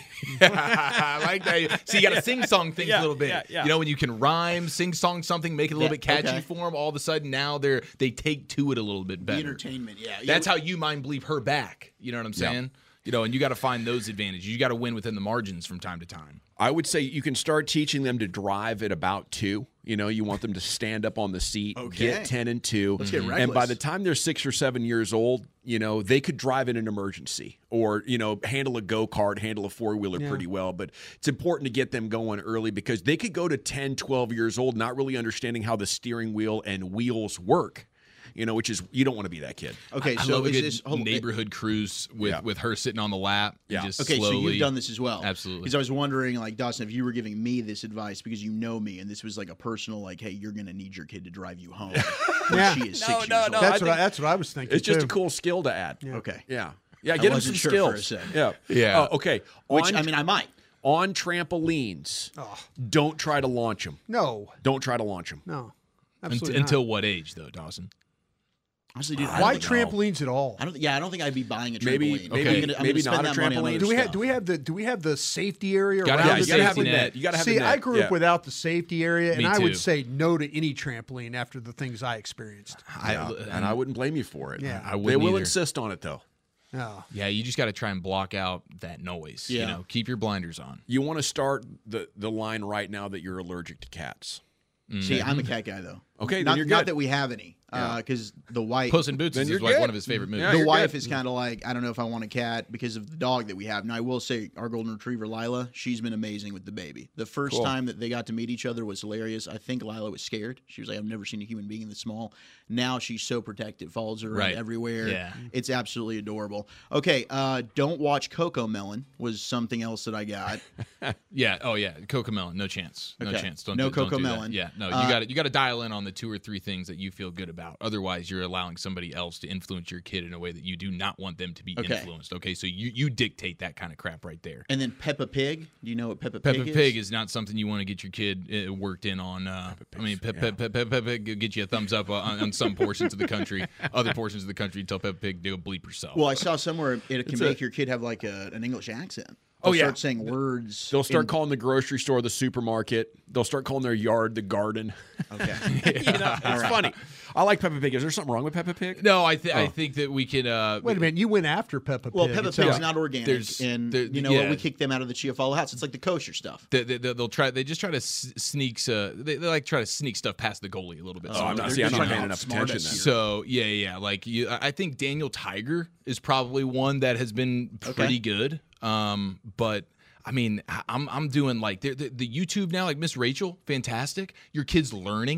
[SPEAKER 8] I like that. See, you got to sing song things
[SPEAKER 6] Yeah,
[SPEAKER 8] a little bit.
[SPEAKER 6] yeah, yeah.
[SPEAKER 8] You know, when you can rhyme, sing song something, make it a little
[SPEAKER 7] Yeah,
[SPEAKER 8] bit catchy
[SPEAKER 7] okay.
[SPEAKER 8] for them. All of a sudden, now they're they take to it a little bit
[SPEAKER 7] The
[SPEAKER 8] better.
[SPEAKER 7] entertainment, yeah.
[SPEAKER 8] That's
[SPEAKER 7] yeah.
[SPEAKER 8] how you mind bleep her back. You know what I'm saying? You know, and you got to find those advantages. You got to win within the margins from time to time.
[SPEAKER 6] I would say you can start teaching them to drive at about two. You know, you want them to stand up on the seat,
[SPEAKER 7] Okay.
[SPEAKER 6] get ten and two.
[SPEAKER 7] Let's get
[SPEAKER 6] And by
[SPEAKER 7] reckless.
[SPEAKER 6] the time they're six or seven years old, you know, they could drive in an emergency or, you know, handle a go-kart, handle a four-wheeler
[SPEAKER 9] Yeah.
[SPEAKER 6] pretty well. But it's important to get them going early because they could go to ten, twelve years old not really understanding how the steering wheel and wheels work. You know, which is, you don't want to be that kid.
[SPEAKER 7] Okay,
[SPEAKER 8] I
[SPEAKER 7] so
[SPEAKER 8] love a
[SPEAKER 7] is
[SPEAKER 8] good
[SPEAKER 7] this hold-
[SPEAKER 8] neighborhood cruise with,
[SPEAKER 6] Yeah.
[SPEAKER 8] with her sitting on the lap.
[SPEAKER 6] Yeah.
[SPEAKER 8] And just
[SPEAKER 7] Okay,
[SPEAKER 8] slowly,
[SPEAKER 7] so you've done this as well.
[SPEAKER 8] Absolutely.
[SPEAKER 7] Because I was wondering, like, Dawson, if you were giving me this advice because you know me and this was like a personal, like, hey, you're going to need your kid to drive you home when
[SPEAKER 9] Yeah.
[SPEAKER 7] she is
[SPEAKER 6] No,
[SPEAKER 7] six
[SPEAKER 6] no,
[SPEAKER 7] years
[SPEAKER 6] no,
[SPEAKER 7] old.
[SPEAKER 9] That's
[SPEAKER 6] I
[SPEAKER 9] what I,
[SPEAKER 6] think
[SPEAKER 9] that's what I was thinking.
[SPEAKER 6] It's just
[SPEAKER 9] too.
[SPEAKER 6] a cool skill to add.
[SPEAKER 7] Okay.
[SPEAKER 6] Yeah. Yeah,
[SPEAKER 7] I
[SPEAKER 6] get them some
[SPEAKER 7] wasn't sure for a
[SPEAKER 6] skills.
[SPEAKER 7] second.
[SPEAKER 6] Yeah.
[SPEAKER 8] Yeah.
[SPEAKER 6] Oh, okay.
[SPEAKER 7] Which,
[SPEAKER 6] On-
[SPEAKER 7] I mean, I might.
[SPEAKER 6] on trampolines, don't try to launch them.
[SPEAKER 9] No,
[SPEAKER 6] Don't try to launch them.
[SPEAKER 9] no,
[SPEAKER 8] Unt-
[SPEAKER 9] absolutely not.
[SPEAKER 8] until what age, though, Dawson?
[SPEAKER 7] Honestly, dude, I
[SPEAKER 9] Why
[SPEAKER 7] don't think-
[SPEAKER 9] trampolines at all?
[SPEAKER 7] I don't. Yeah, I don't think I'd be buying a trampoline.
[SPEAKER 6] Maybe-
[SPEAKER 7] I'm
[SPEAKER 6] maybe-
[SPEAKER 7] gonna- I'm gonna
[SPEAKER 6] maybe
[SPEAKER 7] spend
[SPEAKER 6] not a
[SPEAKER 7] that money on
[SPEAKER 6] trampoline.
[SPEAKER 7] other
[SPEAKER 9] Do we have
[SPEAKER 7] stuff.
[SPEAKER 9] do we have the do we have the safety area
[SPEAKER 8] Gotta
[SPEAKER 9] around
[SPEAKER 8] have
[SPEAKER 9] the
[SPEAKER 8] the
[SPEAKER 6] you gotta have
[SPEAKER 8] safety
[SPEAKER 6] the
[SPEAKER 8] net.
[SPEAKER 6] net. You gotta have
[SPEAKER 9] See,
[SPEAKER 6] the net.
[SPEAKER 9] I grew
[SPEAKER 6] Yeah.
[SPEAKER 9] up without the safety area,
[SPEAKER 8] Me
[SPEAKER 9] and I
[SPEAKER 8] too.
[SPEAKER 9] would say no to any trampoline after the things I experienced.
[SPEAKER 6] Yeah, and I wouldn't blame you for it.
[SPEAKER 9] Yeah.
[SPEAKER 8] I
[SPEAKER 6] They
[SPEAKER 8] wouldn't
[SPEAKER 6] will
[SPEAKER 8] either.
[SPEAKER 6] insist on it though.
[SPEAKER 9] No.
[SPEAKER 8] Yeah, you just got to try and block out that noise. You
[SPEAKER 7] Yeah.
[SPEAKER 8] know, keep your blinders on.
[SPEAKER 6] You want to start the the line right now that you're allergic to cats.
[SPEAKER 7] See, I'm a cat guy though.
[SPEAKER 6] Okay, then
[SPEAKER 7] not,
[SPEAKER 6] you're
[SPEAKER 7] not
[SPEAKER 6] good.
[SPEAKER 7] that we have any, because the wife,
[SPEAKER 8] Puss in Boots
[SPEAKER 6] Then
[SPEAKER 8] is
[SPEAKER 6] you're
[SPEAKER 8] like
[SPEAKER 6] good.
[SPEAKER 8] one of his favorite movies.
[SPEAKER 6] Yeah,
[SPEAKER 7] the
[SPEAKER 6] you're
[SPEAKER 7] wife
[SPEAKER 6] good.
[SPEAKER 7] is kind of like, I don't know if I want a cat because of the dog that we have. Now, I will say our golden retriever Lila, she's been amazing with the baby. The first
[SPEAKER 6] Cool.
[SPEAKER 7] time that they got to meet each other was hilarious. I think Lila was scared. She was like, I've never seen a human being this small. Now she's so protective, follows her around
[SPEAKER 8] Right.
[SPEAKER 7] everywhere.
[SPEAKER 8] Yeah.
[SPEAKER 7] It's absolutely adorable. Okay, uh, don't watch Coco Melon was something else that I got.
[SPEAKER 8] Yeah. Oh, yeah. Coco Melon. No chance. No
[SPEAKER 7] Okay.
[SPEAKER 8] chance. Don't
[SPEAKER 7] No
[SPEAKER 8] do, don't
[SPEAKER 7] Coco
[SPEAKER 8] do that.
[SPEAKER 7] Melon.
[SPEAKER 8] Yeah. No. You
[SPEAKER 7] Uh,
[SPEAKER 8] got to you got to dial in on the two or three things that you feel good about. Otherwise, you're allowing somebody else to influence your kid in a way that you do not want them to be
[SPEAKER 7] Okay.
[SPEAKER 8] influenced. Okay. So you you dictate that kind of crap right there.
[SPEAKER 7] And then Peppa Pig. Do you know what Peppa Pig
[SPEAKER 8] Peppa
[SPEAKER 7] is?
[SPEAKER 8] Pig is not something you want to get your kid uh, worked in on. Uh, I mean, Pe- Pe- Pe- Pe- Peppa Pig will get you a thumbs up on, on some portions of the country. Other portions of the country, tell Peppa Pig to go bleep herself.
[SPEAKER 7] Well, I saw somewhere it can
[SPEAKER 6] It's
[SPEAKER 7] make
[SPEAKER 6] a-
[SPEAKER 7] your kid have like a, an English accent.
[SPEAKER 6] Oh,
[SPEAKER 7] They'll
[SPEAKER 6] yeah.
[SPEAKER 7] start saying words.
[SPEAKER 6] They'll start
[SPEAKER 7] in-
[SPEAKER 6] calling the grocery store the supermarket. They'll start calling their yard the garden.
[SPEAKER 7] Okay.
[SPEAKER 6] you know, it's funny. I like Peppa Pig. Is there something wrong with Peppa Pig?
[SPEAKER 8] No, I, th- I
[SPEAKER 6] Oh.
[SPEAKER 8] think that we can. Uh,
[SPEAKER 9] Wait a minute, you went after Peppa Pig.
[SPEAKER 7] Well, Peppa
[SPEAKER 9] It
[SPEAKER 7] Pig's
[SPEAKER 9] sounds-
[SPEAKER 7] not organic,
[SPEAKER 8] There's-
[SPEAKER 7] and
[SPEAKER 8] there-
[SPEAKER 7] you know
[SPEAKER 8] yeah.
[SPEAKER 7] what? We kicked them out of the Chiafalo House. It's like the kosher stuff.
[SPEAKER 8] They, they, they'll try. They just try to s- sneak. Uh, they, they like try to sneak stuff past the goalie a little bit.
[SPEAKER 6] Oh, I'm not-
[SPEAKER 7] they're
[SPEAKER 6] see, I'm
[SPEAKER 7] just
[SPEAKER 6] not
[SPEAKER 7] trying
[SPEAKER 6] paying
[SPEAKER 7] to
[SPEAKER 6] enough
[SPEAKER 7] outsmart
[SPEAKER 6] attention
[SPEAKER 7] us
[SPEAKER 6] then.
[SPEAKER 7] here.
[SPEAKER 8] So yeah, yeah. Like you, I I think Daniel Tiger is probably one that has been pretty
[SPEAKER 7] Okay.
[SPEAKER 8] good. Um, but I mean, I- I'm I'm doing like the, the, the YouTube now, like Miss Rachel, fantastic. Your kid's learning.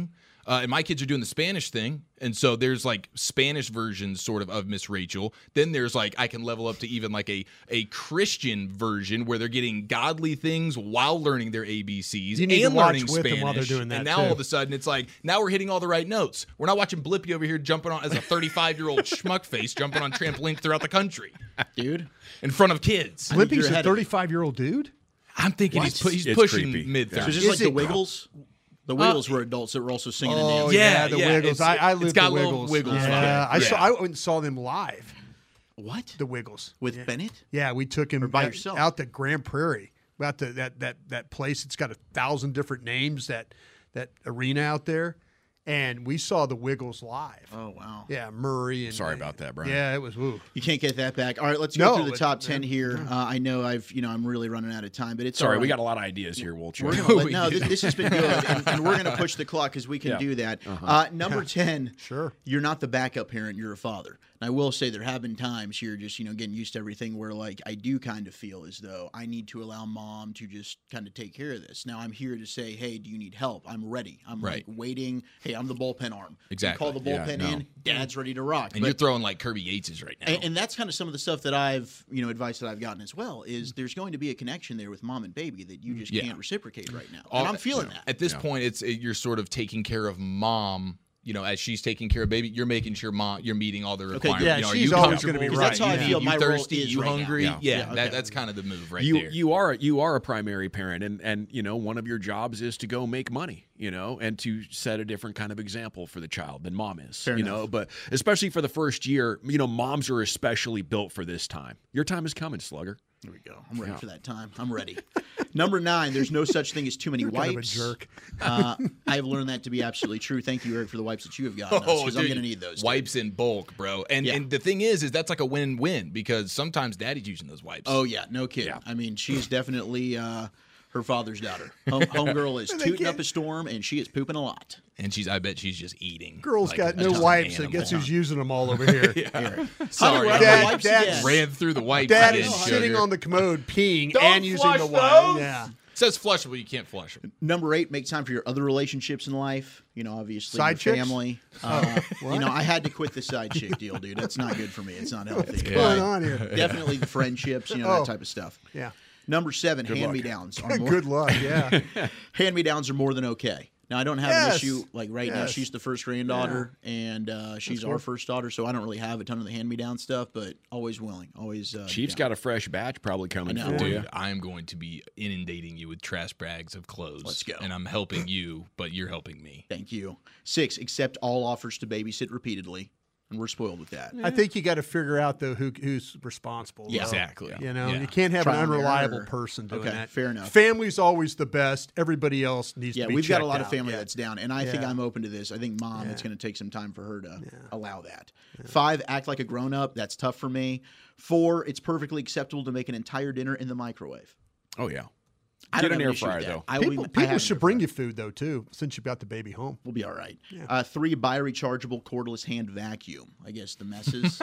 [SPEAKER 8] Uh, and my kids are doing the Spanish thing. And so there's like Spanish versions sort of of Miss Rachel. Then there's like I can level up to even like a, a Christian version where they're getting godly things while learning their A B Cs
[SPEAKER 9] You need
[SPEAKER 8] and
[SPEAKER 9] to watch
[SPEAKER 8] learning
[SPEAKER 9] with them
[SPEAKER 8] Spanish.
[SPEAKER 9] while they're doing that,
[SPEAKER 8] and now
[SPEAKER 9] too.
[SPEAKER 8] all of a sudden it's like now we're hitting all the right notes. We're not watching Blippy over here jumping on as a thirty-five-year-old schmuck face jumping on trampolines throughout the country.
[SPEAKER 7] Dude.
[SPEAKER 8] In front of kids.
[SPEAKER 9] Blippy's a thirty-five-year-old dude?
[SPEAKER 8] I'm thinking
[SPEAKER 9] What?
[SPEAKER 8] he's, pu- he's
[SPEAKER 6] It's
[SPEAKER 8] pushing
[SPEAKER 6] creepy.
[SPEAKER 8] mid
[SPEAKER 7] So
[SPEAKER 8] thirties.
[SPEAKER 7] just like the Wiggles? The Wiggles were adults that were also singing and
[SPEAKER 9] Oh,
[SPEAKER 7] dancing.
[SPEAKER 9] yeah,
[SPEAKER 8] Yeah,
[SPEAKER 9] the
[SPEAKER 8] yeah,
[SPEAKER 9] Wiggles.
[SPEAKER 8] it's-
[SPEAKER 9] I, I
[SPEAKER 8] it's
[SPEAKER 9] lived
[SPEAKER 8] got
[SPEAKER 9] the
[SPEAKER 8] little
[SPEAKER 9] Wiggles.
[SPEAKER 8] Wiggles
[SPEAKER 9] Yeah,
[SPEAKER 8] vibe.
[SPEAKER 9] I saw.
[SPEAKER 8] Yeah.
[SPEAKER 9] I went and saw them live.
[SPEAKER 7] What?
[SPEAKER 9] The Wiggles
[SPEAKER 7] With
[SPEAKER 9] yeah.
[SPEAKER 7] Bennett?
[SPEAKER 9] Yeah, we took him
[SPEAKER 7] Or by
[SPEAKER 9] out,
[SPEAKER 7] yourself?
[SPEAKER 9] out to Grand Prairie, out to that that that place. It's got a thousand different names. That that arena out there, and we saw the Wiggles live.
[SPEAKER 7] Oh, wow.
[SPEAKER 9] Yeah, Murray. And,
[SPEAKER 6] Sorry about that, Brian.
[SPEAKER 9] Yeah, it was. Woo.
[SPEAKER 7] You can't get that back. All right, let's go
[SPEAKER 9] No,
[SPEAKER 7] through the
[SPEAKER 9] but-
[SPEAKER 7] top ten
[SPEAKER 9] yeah.
[SPEAKER 7] here. Uh, I know I've, you know, I'm really running out of time, but it's
[SPEAKER 6] Sorry,
[SPEAKER 7] all
[SPEAKER 6] we
[SPEAKER 7] right.
[SPEAKER 6] got a lot of ideas here, Wilcher.
[SPEAKER 7] We're gonna let, no, this, this has been good, and, and we're going to push the clock because we can
[SPEAKER 6] Yeah.
[SPEAKER 7] do that.
[SPEAKER 6] Uh-huh.
[SPEAKER 7] Uh, number ten,
[SPEAKER 9] Sure.
[SPEAKER 7] you're not the backup parent, you're a father. And I will say there have been times here, just you know, getting used to everything, where like I do kind of feel as though I need to allow mom to just kind of take care of this. Now I'm here to say, hey, do you need help? I'm ready. I'm
[SPEAKER 8] Right.
[SPEAKER 7] like waiting. Hey, I'm the bullpen arm. You
[SPEAKER 8] Exactly.
[SPEAKER 7] call the
[SPEAKER 6] Yeah,
[SPEAKER 7] bullpen
[SPEAKER 6] no.
[SPEAKER 7] in. Dad's ready to rock.
[SPEAKER 8] And
[SPEAKER 7] But-
[SPEAKER 8] you're throwing like Kirby Yates's right now.
[SPEAKER 7] and, and that's kind of some of the stuff that I've, you know, advice that I've gotten as well is there's going to be a connection there with mom and baby that you just
[SPEAKER 8] Yeah.
[SPEAKER 7] can't reciprocate right now.
[SPEAKER 8] All-
[SPEAKER 7] And I'm feeling that.
[SPEAKER 8] At this point, it's it, you're sort of taking care of mom. You know, as she's taking care of baby, you're making sure mom you're meeting all the
[SPEAKER 7] Okay,
[SPEAKER 8] requirements.
[SPEAKER 9] yeah,
[SPEAKER 8] you know, are
[SPEAKER 9] she's
[SPEAKER 8] you
[SPEAKER 9] always
[SPEAKER 8] comfortable?
[SPEAKER 9] gonna be
[SPEAKER 8] 'Cause
[SPEAKER 9] right.
[SPEAKER 8] That's how I
[SPEAKER 9] Yeah.
[SPEAKER 8] feel.
[SPEAKER 7] You
[SPEAKER 8] My
[SPEAKER 7] thirsty?
[SPEAKER 8] role
[SPEAKER 7] is
[SPEAKER 8] You
[SPEAKER 7] right now.
[SPEAKER 8] hungry?
[SPEAKER 6] Yeah.
[SPEAKER 8] Yeah,
[SPEAKER 7] Yeah,
[SPEAKER 8] that,
[SPEAKER 7] okay.
[SPEAKER 8] that's kind of the move right
[SPEAKER 6] you
[SPEAKER 8] there.
[SPEAKER 6] you are you are a primary parent, and and you know one of your jobs is to go make money, you know, and to set a different kind of example for the child than mom is,
[SPEAKER 7] Fair
[SPEAKER 6] you
[SPEAKER 7] enough.
[SPEAKER 6] know. But especially for the first year, you know, moms are especially built for this time. Your time is coming, Slugger.
[SPEAKER 7] There we go. I'm ready
[SPEAKER 6] Yeah.
[SPEAKER 7] for that time. I'm ready. Number nine, there's no such thing as too many
[SPEAKER 9] You're
[SPEAKER 7] wipes.
[SPEAKER 9] kind of a jerk.
[SPEAKER 7] uh, I have learned that to be absolutely true. Thank you, Eric, for the wipes that you have gotten us because I'm
[SPEAKER 8] dude,
[SPEAKER 7] going to need those. dude.
[SPEAKER 8] wipes in bulk, bro. And
[SPEAKER 7] Yeah.
[SPEAKER 8] and the thing is, is that's like a win-win because sometimes daddy's using those wipes.
[SPEAKER 7] Oh yeah, no kidding.
[SPEAKER 6] Yeah.
[SPEAKER 7] I mean, she's definitely uh, her father's daughter. Home, homegirl is
[SPEAKER 9] They
[SPEAKER 7] tooting
[SPEAKER 9] can't-
[SPEAKER 7] up a storm, and she is pooping a lot.
[SPEAKER 8] and she's I bet she's just eating.
[SPEAKER 9] Girl's
[SPEAKER 8] like
[SPEAKER 9] got
[SPEAKER 8] a-
[SPEAKER 9] no
[SPEAKER 8] just an
[SPEAKER 9] wipes, so
[SPEAKER 8] animal.
[SPEAKER 9] guess who's using them all over here.
[SPEAKER 7] Here.
[SPEAKER 8] Sorry,
[SPEAKER 7] Honey, we're
[SPEAKER 8] I
[SPEAKER 7] out of
[SPEAKER 9] Dad-
[SPEAKER 7] wipes
[SPEAKER 9] Dad-
[SPEAKER 7] again.
[SPEAKER 8] ran through the wipes
[SPEAKER 9] Dad
[SPEAKER 8] again.
[SPEAKER 9] is
[SPEAKER 8] sugar.
[SPEAKER 9] sitting on the commode peeing
[SPEAKER 8] Don't
[SPEAKER 9] and using
[SPEAKER 8] flush
[SPEAKER 9] the wipe.
[SPEAKER 8] those!
[SPEAKER 9] Yeah.
[SPEAKER 8] It says flushable, you can't flush them.
[SPEAKER 7] Number eight, make time for your other relationships in life. You know, obviously,
[SPEAKER 9] Side
[SPEAKER 7] your
[SPEAKER 9] chicks?
[SPEAKER 7] family. Uh, you know, I had to quit the side chick deal, dude. That's not good for me. It's not healthy.
[SPEAKER 9] What's
[SPEAKER 7] But
[SPEAKER 9] going on here?
[SPEAKER 7] Definitely the friendships, you know,
[SPEAKER 9] Oh.
[SPEAKER 7] that type of stuff.
[SPEAKER 9] Yeah.
[SPEAKER 7] Number seven,
[SPEAKER 6] luck.
[SPEAKER 7] hand-me-downs are more.
[SPEAKER 9] Good luck. Yeah.
[SPEAKER 7] Hand-me-downs are more than okay. Now, I don't have an
[SPEAKER 9] Yes.
[SPEAKER 7] issue like right now.
[SPEAKER 9] Yes.
[SPEAKER 7] She's the first granddaughter, and uh, she's our
[SPEAKER 9] cool.
[SPEAKER 7] first daughter, so I don't really have a ton of the hand-me-down stuff. But always willing, always. Uh,
[SPEAKER 6] Chief's
[SPEAKER 7] down.
[SPEAKER 6] got a fresh batch probably coming
[SPEAKER 7] I know.
[SPEAKER 6] for you.
[SPEAKER 8] Dude, I am going to be inundating you with trash bags of clothes.
[SPEAKER 7] Let's go.
[SPEAKER 8] And I'm helping you, but you're helping me.
[SPEAKER 7] Thank you. Six, accept all offers to babysit repeatedly, and we're spoiled with that.
[SPEAKER 9] I think you got to figure out though who who's responsible.
[SPEAKER 7] Yeah.
[SPEAKER 9] though.
[SPEAKER 8] Exactly.
[SPEAKER 9] You know,
[SPEAKER 8] Yeah.
[SPEAKER 9] you can't have
[SPEAKER 7] Trial
[SPEAKER 9] an
[SPEAKER 7] and error.
[SPEAKER 9] unreliable person doing
[SPEAKER 7] Okay,
[SPEAKER 9] that.
[SPEAKER 7] fair enough.
[SPEAKER 9] Family's always the best. Everybody else needs
[SPEAKER 7] Yeah,
[SPEAKER 9] to be
[SPEAKER 7] we've got a
[SPEAKER 9] checked
[SPEAKER 7] lot of
[SPEAKER 9] out.
[SPEAKER 7] family
[SPEAKER 9] Yeah.
[SPEAKER 7] that's down, and I think
[SPEAKER 9] Yeah.
[SPEAKER 7] I'm open to this. I think mom, it's
[SPEAKER 9] Yeah.
[SPEAKER 7] going to take some time for her to allow that. Five, act like a grown up. That's tough for me. Four, it's perfectly acceptable to make an entire dinner in the microwave.
[SPEAKER 6] Oh yeah.
[SPEAKER 7] I
[SPEAKER 6] Get
[SPEAKER 7] don't
[SPEAKER 6] an
[SPEAKER 7] have
[SPEAKER 6] air
[SPEAKER 7] issue
[SPEAKER 6] fryer
[SPEAKER 7] with that.
[SPEAKER 6] though.
[SPEAKER 7] I
[SPEAKER 9] People,
[SPEAKER 7] will- I
[SPEAKER 9] people
[SPEAKER 7] have an
[SPEAKER 9] should
[SPEAKER 7] air
[SPEAKER 9] bring
[SPEAKER 7] fryer.
[SPEAKER 9] you food though too, since you got the baby home.
[SPEAKER 7] We'll be all right.
[SPEAKER 9] Yeah.
[SPEAKER 7] Uh, three, buy a rechargeable cordless hand vacuum. I guess the messes.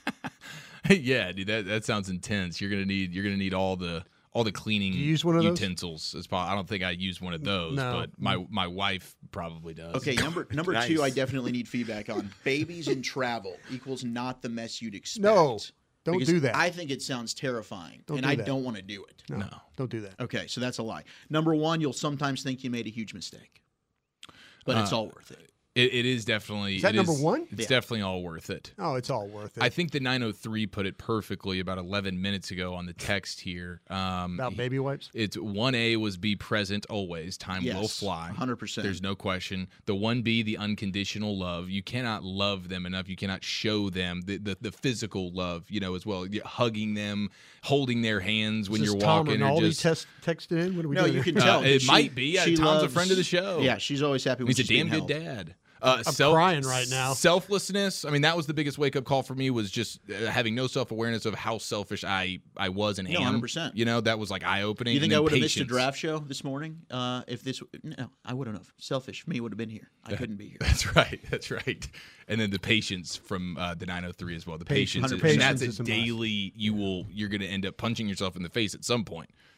[SPEAKER 8] yeah, dude, that, that sounds intense. You're gonna need you're gonna need all the all the cleaning
[SPEAKER 9] Do you use one of those?
[SPEAKER 8] utensils. As po- I don't think I use one of those,
[SPEAKER 9] No.
[SPEAKER 8] but my my wife probably does.
[SPEAKER 7] Okay, number number
[SPEAKER 6] Nice.
[SPEAKER 7] two, I definitely need feedback on. Babies in travel equals not the mess you'd expect.
[SPEAKER 9] No, don't
[SPEAKER 7] Because
[SPEAKER 9] do that.
[SPEAKER 7] I think it sounds terrifying,
[SPEAKER 9] Don't
[SPEAKER 7] and
[SPEAKER 9] do
[SPEAKER 7] I
[SPEAKER 9] that.
[SPEAKER 7] don't want to do it.
[SPEAKER 9] No, don't do that.
[SPEAKER 7] Okay, so that's a lie. Number one, you'll sometimes think you made a huge mistake, but it's
[SPEAKER 8] Uh,
[SPEAKER 7] all worth it.
[SPEAKER 8] It, it is definitely.
[SPEAKER 9] Is that
[SPEAKER 8] it
[SPEAKER 9] number one?
[SPEAKER 8] It's
[SPEAKER 7] Yeah.
[SPEAKER 8] definitely all worth it.
[SPEAKER 9] Oh, it's all worth it.
[SPEAKER 8] I think the nine oh three put it perfectly about eleven minutes ago on the text here. Um,
[SPEAKER 9] About baby wipes?
[SPEAKER 8] It's one A was be present always. Time will
[SPEAKER 7] Yes,
[SPEAKER 8] fly.
[SPEAKER 7] one hundred percent.
[SPEAKER 8] There's no question. The one B, the unconditional love. You cannot love them enough. You cannot show them the, the, the physical love, you know, as well. You're hugging them, holding their hands when
[SPEAKER 9] Is
[SPEAKER 8] you're
[SPEAKER 9] this Tom
[SPEAKER 8] walking. Or
[SPEAKER 9] Rinaldi
[SPEAKER 8] just,
[SPEAKER 9] test, texted in? What are we
[SPEAKER 7] No,
[SPEAKER 9] doing
[SPEAKER 7] you
[SPEAKER 9] here?
[SPEAKER 7] can tell.
[SPEAKER 8] Uh,
[SPEAKER 7] that
[SPEAKER 8] it
[SPEAKER 7] she-
[SPEAKER 8] might be. Yeah,
[SPEAKER 7] she
[SPEAKER 8] Tom's a
[SPEAKER 7] loves-
[SPEAKER 8] friend of the show.
[SPEAKER 7] Yeah, she's always happy when
[SPEAKER 8] He's a
[SPEAKER 7] she's
[SPEAKER 8] damn
[SPEAKER 7] being
[SPEAKER 8] good
[SPEAKER 7] held.
[SPEAKER 8] dad. Uh,
[SPEAKER 9] I'm
[SPEAKER 8] self-
[SPEAKER 9] crying right now.
[SPEAKER 8] Selflessness. I mean, that was the biggest wake up call for me. Was just uh, having no self awareness of how selfish I I was and
[SPEAKER 7] No,
[SPEAKER 8] am.
[SPEAKER 7] one hundred percent.
[SPEAKER 8] You know, that was like eye opening.
[SPEAKER 7] You think I would have missed a draft show this morning? Uh, if this, no, I wouldn't have. Selfish me would have been here. I couldn't be here.
[SPEAKER 8] That's right. That's right. And then the patience from uh, the nine oh three as well. The
[SPEAKER 9] Patience.
[SPEAKER 8] patience,
[SPEAKER 9] Patience
[SPEAKER 8] and that's
[SPEAKER 9] is
[SPEAKER 8] a
[SPEAKER 9] a must.
[SPEAKER 8] daily. You will. You're going to end up punching yourself in the face at some point.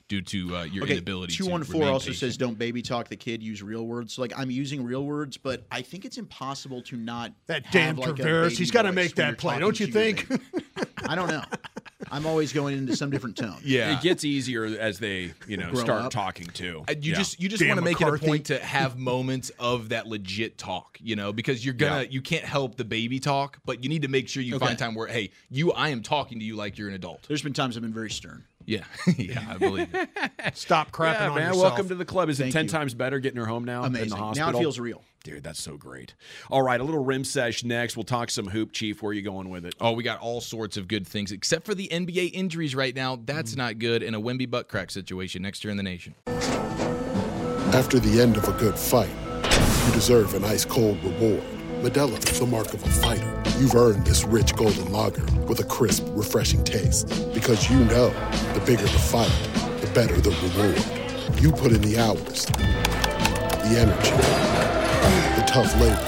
[SPEAKER 8] due to uh, your
[SPEAKER 7] okay,
[SPEAKER 8] inability
[SPEAKER 7] two
[SPEAKER 8] to
[SPEAKER 7] one four
[SPEAKER 8] remain
[SPEAKER 7] also
[SPEAKER 8] patient.
[SPEAKER 7] says, don't baby talk the kid, use real words. Like, I'm using real words, but I think it's impossible to not
[SPEAKER 9] That
[SPEAKER 7] have,
[SPEAKER 9] damn
[SPEAKER 7] like, a
[SPEAKER 9] Tavares,
[SPEAKER 7] baby
[SPEAKER 9] he's got to
[SPEAKER 7] voice
[SPEAKER 9] make
[SPEAKER 7] when
[SPEAKER 9] that
[SPEAKER 7] you're
[SPEAKER 9] play,
[SPEAKER 7] talking
[SPEAKER 9] don't you
[SPEAKER 7] to your
[SPEAKER 9] think?
[SPEAKER 7] baby. I don't know. I'm always going into some different tone.
[SPEAKER 6] It gets easier as they, you know,
[SPEAKER 7] Grow
[SPEAKER 6] start
[SPEAKER 7] up.
[SPEAKER 6] talking too.
[SPEAKER 8] Uh, You
[SPEAKER 6] Yeah.
[SPEAKER 8] just you just
[SPEAKER 9] Dan
[SPEAKER 8] want to make
[SPEAKER 9] McCarthy.
[SPEAKER 8] it a point to have moments of that legit talk, you know, because you're gonna
[SPEAKER 6] Yeah.
[SPEAKER 8] you can't help the baby talk, but you need to make sure you
[SPEAKER 7] Okay.
[SPEAKER 8] find time where, hey, you I am talking to you like you're an adult.
[SPEAKER 7] There's been times I've been very stern.
[SPEAKER 8] Yeah, yeah, I believe it.
[SPEAKER 9] Stop crapping
[SPEAKER 6] Yeah,
[SPEAKER 9] on
[SPEAKER 6] man.
[SPEAKER 9] yourself.
[SPEAKER 6] Welcome to the club. Is it
[SPEAKER 7] Thank
[SPEAKER 6] ten
[SPEAKER 7] you.
[SPEAKER 6] times better getting her home now
[SPEAKER 7] Amazing.
[SPEAKER 6] in the
[SPEAKER 7] Now
[SPEAKER 6] hospital?
[SPEAKER 7] it feels real.
[SPEAKER 6] Dude, that's so great. All right, a little rim sesh next. We'll talk some hoop, Chief. Where are you going with it?
[SPEAKER 8] Oh, we got all sorts of good things, except for the N B A injuries right now. That's not good, and a Wemby butt crack situation next year in the nation.
[SPEAKER 16] After the end of a good fight, you deserve an ice-cold reward. Modelo is the mark of a fighter. You've earned this rich golden lager with a crisp, refreshing taste. Because you know, the bigger the fight, the better the reward. You put in the hours, the energy, the tough labor.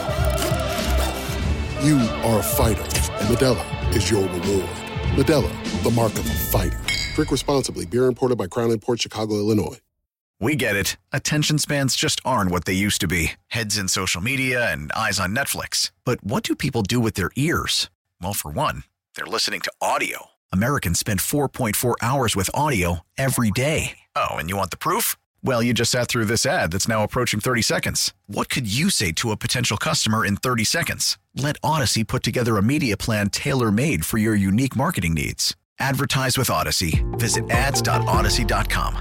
[SPEAKER 16] You are a fighter, and Modelo is your reward. Modelo, the mark of a fighter. Drink responsibly. Beer imported by Crown Imports, Chicago, Illinois.
[SPEAKER 17] We get it. Attention spans just aren't what they used to be. Heads in social media and eyes on Netflix. But what do people do with their ears? Well, for one, they're listening to audio. Americans spend four point four hours with audio every day. Oh, and you want the proof? Well, you just sat through this ad that's now approaching thirty seconds. What could you say to a potential customer in thirty seconds? Let Odyssey put together a media plan tailor-made for your unique marketing needs. Advertise with Odyssey. Visit ads dot odyssey dot com.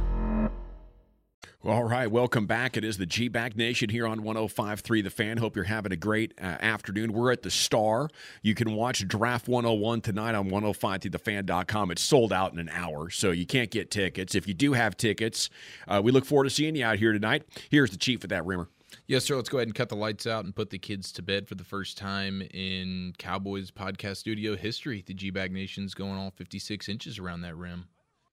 [SPEAKER 6] All right, welcome back. It is the G-Back Nation here on one oh five point three The Fan. Hope you're having a great uh, afternoon. We're at the Star. You can watch Draft one oh one tonight on one oh five three the fan dot com. It's sold out in an hour, so you can't get tickets. If you do have tickets, uh, we look forward to seeing you out here tonight. Here's the Chief with that Rimmer.
[SPEAKER 8] Yes, sir. Let's go ahead and cut the lights out and put the kids to bed for the first time in Cowboys podcast studio history. The G-Bag Nation's going all fifty-six inches around that rim.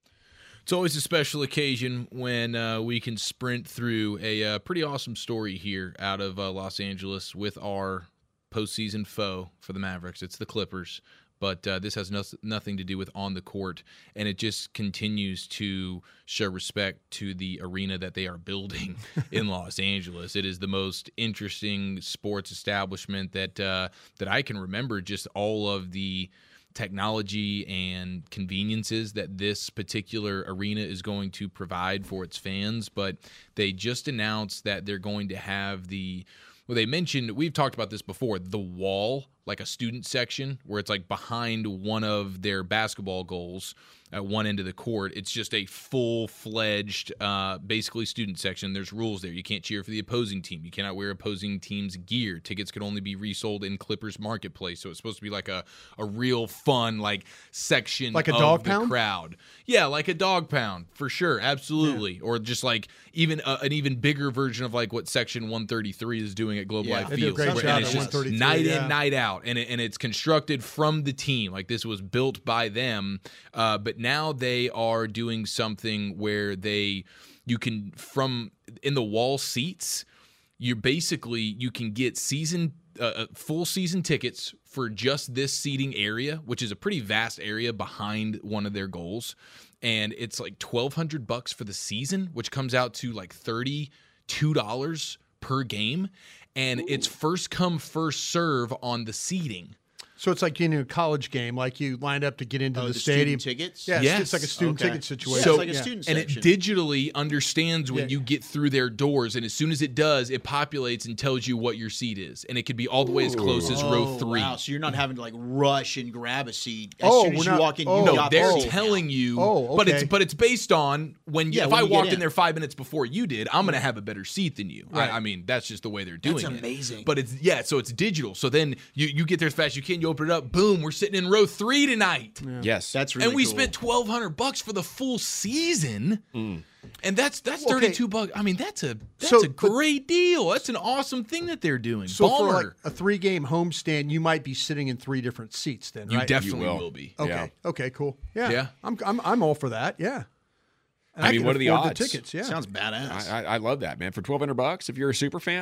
[SPEAKER 8] It's always a special occasion when uh, we can sprint through a uh, pretty awesome story here out of uh, Los Angeles with our postseason foe for the Mavericks. It's the Clippers, but uh, this has no- nothing to do with on the court, and it just continues to show respect to the arena that they are building in Los Angeles. It is the most interesting sports establishment that uh, that I can remember. Just all of the technology and conveniences that this particular arena is going to provide for its fans, but they just announced that they're going to have the well they mentioned, we've talked about this before, the wall, like a student section where it's like behind one of their basketball goals at one end of the court. It's just a full-fledged, uh, basically student section. There's rules there. You can't cheer for the opposing team. You cannot wear opposing team's gear. Tickets can only be resold in Clippers Marketplace. So it's supposed to be like a, a real fun like section
[SPEAKER 9] Like a
[SPEAKER 8] of
[SPEAKER 9] dog
[SPEAKER 8] the
[SPEAKER 9] pound?
[SPEAKER 8] crowd. Yeah, like a dog pound for sure, absolutely. Or just like even a, an even bigger version of like what Section one thirty-three is doing at Globe
[SPEAKER 7] Yeah.
[SPEAKER 8] Life
[SPEAKER 9] They do a
[SPEAKER 8] Field.
[SPEAKER 9] great
[SPEAKER 8] And
[SPEAKER 9] job
[SPEAKER 8] it's
[SPEAKER 9] at
[SPEAKER 8] just
[SPEAKER 9] one thirty-three,
[SPEAKER 8] night
[SPEAKER 9] yeah.
[SPEAKER 8] in, night out, and it, and it's constructed from the team. Like this was built by them, uh, but now they are doing something where they you can from in the wall seats. You're basically you can get season uh, full season tickets for just this seating area, which is a pretty vast area behind one of their goals, and it's like twelve hundred bucks for the season, which comes out to like thirty-two dollars per game, and Ooh. It's first come first serve on the seating.
[SPEAKER 9] So it's like in a college game, like you lined up to get into
[SPEAKER 7] Oh,
[SPEAKER 9] the,
[SPEAKER 7] the
[SPEAKER 9] stadium.
[SPEAKER 7] student tickets?
[SPEAKER 9] Yeah, it's,
[SPEAKER 8] Yes.
[SPEAKER 9] it's like a student
[SPEAKER 7] Okay.
[SPEAKER 9] ticket situation.
[SPEAKER 8] So,
[SPEAKER 7] it's like a
[SPEAKER 9] yeah.
[SPEAKER 7] student
[SPEAKER 8] and
[SPEAKER 7] section.
[SPEAKER 8] it digitally understands when
[SPEAKER 9] Yeah.
[SPEAKER 8] you get through their doors, and as soon as it does, it populates and tells you what your seat is, and it could be all the way as close as row
[SPEAKER 7] Oh,
[SPEAKER 8] three.
[SPEAKER 7] Wow, so you're not having to like rush and grab a seat. As
[SPEAKER 9] Oh,
[SPEAKER 7] soon as
[SPEAKER 9] we're
[SPEAKER 7] you
[SPEAKER 9] not-
[SPEAKER 7] walk in,
[SPEAKER 9] oh.
[SPEAKER 7] you
[SPEAKER 8] No,
[SPEAKER 7] got
[SPEAKER 8] they're
[SPEAKER 7] the seat.
[SPEAKER 8] telling you.
[SPEAKER 9] Oh,
[SPEAKER 8] but it's
[SPEAKER 9] okay.
[SPEAKER 8] but it's based on when you,
[SPEAKER 7] Yeah,
[SPEAKER 8] if
[SPEAKER 7] when
[SPEAKER 8] I
[SPEAKER 7] you get
[SPEAKER 8] walked in.
[SPEAKER 7] in.
[SPEAKER 8] there five minutes before you did, I'm going to have a better seat than you.
[SPEAKER 9] Right.
[SPEAKER 8] I, I mean, that's just the way they're doing
[SPEAKER 7] That's
[SPEAKER 8] it.
[SPEAKER 7] amazing.
[SPEAKER 8] But it's yeah, so it's digital. So then you you get there as fast as you can. You open it up. Boom, we're sitting in row three tonight.
[SPEAKER 6] Yes.
[SPEAKER 7] That's really
[SPEAKER 8] and we
[SPEAKER 7] cool.
[SPEAKER 8] spent twelve hundred bucks for the full season. And that's that's
[SPEAKER 9] Okay.
[SPEAKER 8] thirty-two bucks. I mean, that's a that's
[SPEAKER 9] So,
[SPEAKER 8] a great deal. That's an awesome thing that they're doing.
[SPEAKER 9] So
[SPEAKER 8] Baller.
[SPEAKER 9] for like a three-game homestand, you might be sitting in three different seats then,
[SPEAKER 8] you
[SPEAKER 9] right?
[SPEAKER 8] definitely
[SPEAKER 6] will.
[SPEAKER 8] will. be.
[SPEAKER 9] Okay.
[SPEAKER 6] Yeah.
[SPEAKER 9] Okay. Cool. Yeah.
[SPEAKER 8] Yeah.
[SPEAKER 9] I'm I'm I'm all for that. Yeah. And
[SPEAKER 6] I mean,
[SPEAKER 9] can
[SPEAKER 6] what are the
[SPEAKER 9] afford
[SPEAKER 6] odds?
[SPEAKER 9] The tickets. Yeah.
[SPEAKER 7] Sounds badass.
[SPEAKER 6] I, I, I love that, man. For twelve hundred bucks, if you're a super fan,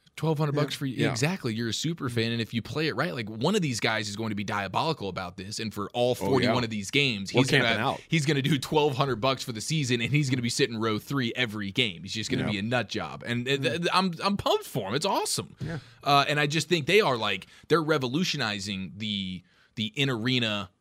[SPEAKER 8] twelve hundred bucks
[SPEAKER 6] Yeah.
[SPEAKER 8] for you.
[SPEAKER 6] Yeah.
[SPEAKER 8] Exactly. You're a super fan. And if you play it right, like one of these guys is going to be diabolical about this. And for all forty-one
[SPEAKER 6] Oh, yeah.
[SPEAKER 8] of these games,
[SPEAKER 6] We're
[SPEAKER 8] he's going
[SPEAKER 6] camping
[SPEAKER 8] to
[SPEAKER 6] out.
[SPEAKER 8] he's going to do twelve hundred bucks for the season, and he's going to be sitting row three every game. He's just going to
[SPEAKER 6] Yeah.
[SPEAKER 8] be a nut job. And uh, th- I'm I'm pumped for him. It's awesome.
[SPEAKER 9] Yeah.
[SPEAKER 8] Uh, and I just think they are like they're revolutionizing the the in arena.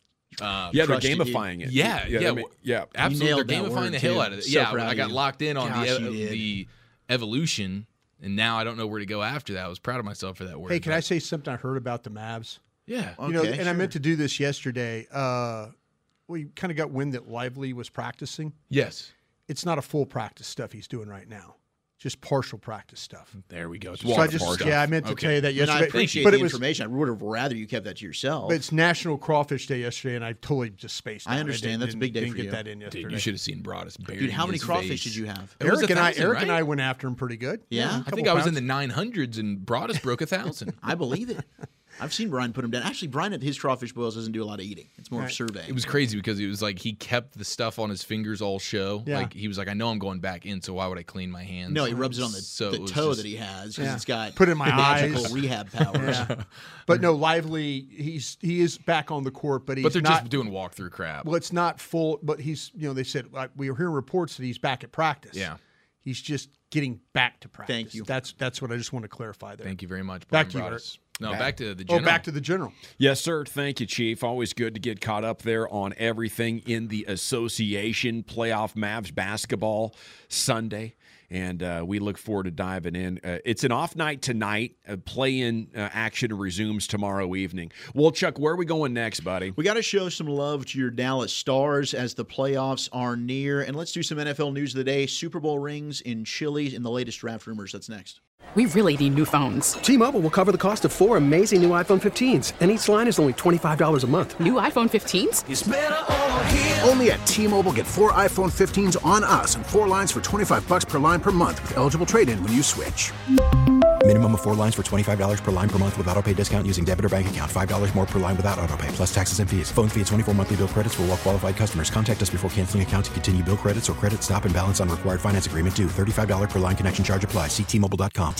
[SPEAKER 8] Uh,
[SPEAKER 6] Yeah, they're
[SPEAKER 8] trusted-
[SPEAKER 6] gamifying it.
[SPEAKER 8] Yeah,
[SPEAKER 6] Yeah,
[SPEAKER 8] yeah,
[SPEAKER 6] I mean, yeah.
[SPEAKER 8] absolutely.
[SPEAKER 7] nailed
[SPEAKER 8] They're
[SPEAKER 7] that
[SPEAKER 8] gamifying
[SPEAKER 7] word,
[SPEAKER 8] the hell
[SPEAKER 7] too.
[SPEAKER 8] out of it.
[SPEAKER 7] So
[SPEAKER 8] yeah,
[SPEAKER 7] proud
[SPEAKER 8] I
[SPEAKER 7] of
[SPEAKER 8] got
[SPEAKER 7] you.
[SPEAKER 8] locked in on
[SPEAKER 7] Gosh,
[SPEAKER 8] the
[SPEAKER 7] you
[SPEAKER 8] uh,
[SPEAKER 7] did.
[SPEAKER 8] the evolution, and now I don't know where to go after that. I was proud of myself for that word.
[SPEAKER 9] Hey, can
[SPEAKER 8] but-
[SPEAKER 9] I say something I heard about the Mavs?
[SPEAKER 8] Yeah.
[SPEAKER 9] You know,
[SPEAKER 7] Okay,
[SPEAKER 9] and I meant
[SPEAKER 7] sure.
[SPEAKER 9] to do this yesterday. Uh, we kind of got wind that Lively was practicing.
[SPEAKER 8] Yes.
[SPEAKER 9] It's not a full practice stuff he's doing right now, just partial practice stuff.
[SPEAKER 8] There we go. It's
[SPEAKER 9] So I just,
[SPEAKER 8] waterfall
[SPEAKER 9] yeah, I
[SPEAKER 8] stuff.
[SPEAKER 9] meant to
[SPEAKER 8] Okay.
[SPEAKER 9] tell you that
[SPEAKER 7] And
[SPEAKER 9] yesterday.
[SPEAKER 7] I appreciate
[SPEAKER 9] but
[SPEAKER 7] the
[SPEAKER 9] it was,
[SPEAKER 7] information. I would have rather you kept that to yourself.
[SPEAKER 9] But it's National Crawfish Day yesterday, and I totally just spaced.
[SPEAKER 7] I
[SPEAKER 9] out.
[SPEAKER 7] understand.
[SPEAKER 9] didn't-
[SPEAKER 7] That's a big day
[SPEAKER 9] didn't
[SPEAKER 7] for
[SPEAKER 9] get
[SPEAKER 7] you.
[SPEAKER 9] that in yesterday.
[SPEAKER 8] Dude, you should have seen Broadus bury
[SPEAKER 7] Dude, how many
[SPEAKER 8] his
[SPEAKER 7] crawfish
[SPEAKER 8] face.
[SPEAKER 7] did you have?
[SPEAKER 8] It was
[SPEAKER 9] Eric
[SPEAKER 8] a
[SPEAKER 9] and I,
[SPEAKER 8] thousand,
[SPEAKER 9] Eric
[SPEAKER 8] right?
[SPEAKER 9] and I went after him pretty good.
[SPEAKER 7] Yeah?
[SPEAKER 9] a
[SPEAKER 8] I
[SPEAKER 9] couple
[SPEAKER 8] think I was in
[SPEAKER 9] pounds.
[SPEAKER 8] the nine hundreds, and Broadus broke a thousand.
[SPEAKER 7] I believe it. I've seen Brian put him down. Actually, Brian at his crawfish boils doesn't do a lot of eating. It's more of surveying.
[SPEAKER 8] It was crazy because it was like he kept the stuff on his fingers all show.
[SPEAKER 7] Yeah.
[SPEAKER 8] Like he was like, I know I'm going back in, so why would I clean my hands?
[SPEAKER 7] No, he rubs it on the,
[SPEAKER 8] So
[SPEAKER 7] the
[SPEAKER 8] it was
[SPEAKER 7] toe
[SPEAKER 8] just-
[SPEAKER 7] that he has because
[SPEAKER 9] Yeah.
[SPEAKER 7] it's got
[SPEAKER 9] Put it in my
[SPEAKER 7] magical
[SPEAKER 9] eyes.
[SPEAKER 7] rehab powers.
[SPEAKER 9] Yeah. But no, Lively, he's he is back on the court, but he's
[SPEAKER 8] But they're
[SPEAKER 9] not
[SPEAKER 8] just doing walkthrough crap.
[SPEAKER 9] Well, it's not full, but he's, you know, they said, like, we were hearing reports that he's back at practice.
[SPEAKER 8] Yeah.
[SPEAKER 9] He's just getting back to practice.
[SPEAKER 7] Thank you.
[SPEAKER 9] That's that's what I just want to clarify there.
[SPEAKER 8] Thank you very much.
[SPEAKER 9] Back
[SPEAKER 8] Brian
[SPEAKER 9] to you,
[SPEAKER 8] Broadus.
[SPEAKER 9] Eric.
[SPEAKER 8] No,
[SPEAKER 6] Back-
[SPEAKER 8] back to the
[SPEAKER 9] Oh,
[SPEAKER 8] general.
[SPEAKER 9] back to the general.
[SPEAKER 6] Yes, sir. Thank you, Chief. Always good to get caught up there on everything in the association. Playoff Mavs basketball Sunday. And uh, we look forward to diving in. Uh, it's an off night tonight. Uh, play-in uh, action resumes tomorrow evening. Well, Chuck, where are we going next, buddy?
[SPEAKER 7] We got to show some love to your Dallas Stars as the playoffs are near. And let's do some N F L news of the day. Super Bowl rings in Chile and the latest draft rumors. That's next.
[SPEAKER 10] We really need new phones.
[SPEAKER 11] T-Mobile will cover the cost of four amazing new iPhone fifteens, and each line is only twenty-five dollars a month.
[SPEAKER 10] New iPhone fifteens?
[SPEAKER 4] It's better over here. Only at T-Mobile, get four iPhone fifteens on us and four lines for twenty-five bucks per line per month with eligible trade-in when you switch.
[SPEAKER 5] Minimum of four lines for twenty-five dollars per line per month with autopay discount using debit or bank account. five dollars more per line without autopay, plus taxes and fees. Phone fee at twenty-four monthly bill credits for well-qualified customers. Contact us before canceling account to continue bill credits or credit stop and balance on required finance agreement due. thirty-five dollars per line connection charge applies. See T Mobile dot com.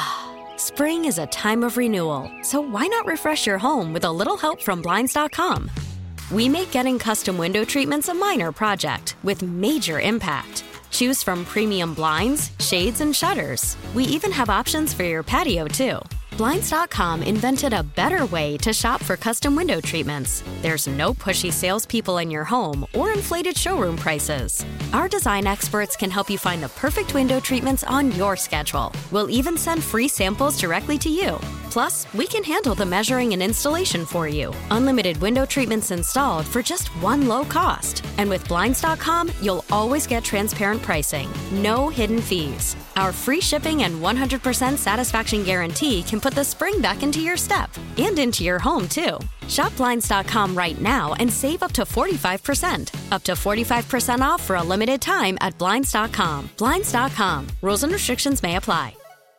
[SPEAKER 15] Spring is a time of renewal, so why not refresh your home with a little help from Blinds dot com? We make getting custom window treatments a minor project with major impact. Choose from premium blinds, shades, and shutters. We even have options for your patio, too. Blinds dot com invented a better way to shop for custom window treatments. There's no pushy salespeople in your home or inflated showroom prices. Our design experts can help you find the perfect window treatments on your schedule. We'll even send free samples directly to you. Plus, we can handle the measuring and installation for you. Unlimited window treatments installed for just one low cost. And with Blinds dot com, you'll always get transparent pricing. No hidden fees. Our free shipping and one hundred percent satisfaction guarantee can put the spring back into your step and into your home, too. Shop Blinds dot com right now and save up to forty-five percent. Up to forty-five percent off for a limited time at Blinds dot com. Blinds dot com. Rules and restrictions may apply.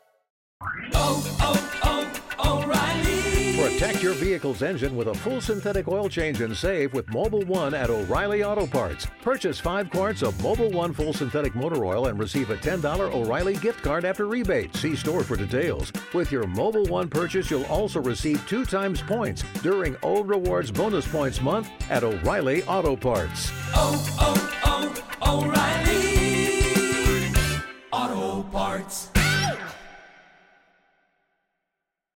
[SPEAKER 18] Oh, oh, oh, O'Reilly. Protect your vehicle's engine with a full synthetic oil change and save with Mobile One at O'Reilly Auto Parts. Purchase five quarts of Mobile One full synthetic motor oil and receive a ten dollars O'Reilly gift card after rebate. See store for details. With your Mobile One purchase, you'll also receive two times points during O Rewards Bonus Points Month at O'Reilly Auto Parts.
[SPEAKER 19] Oh, oh, oh, O'Reilly Auto Parts.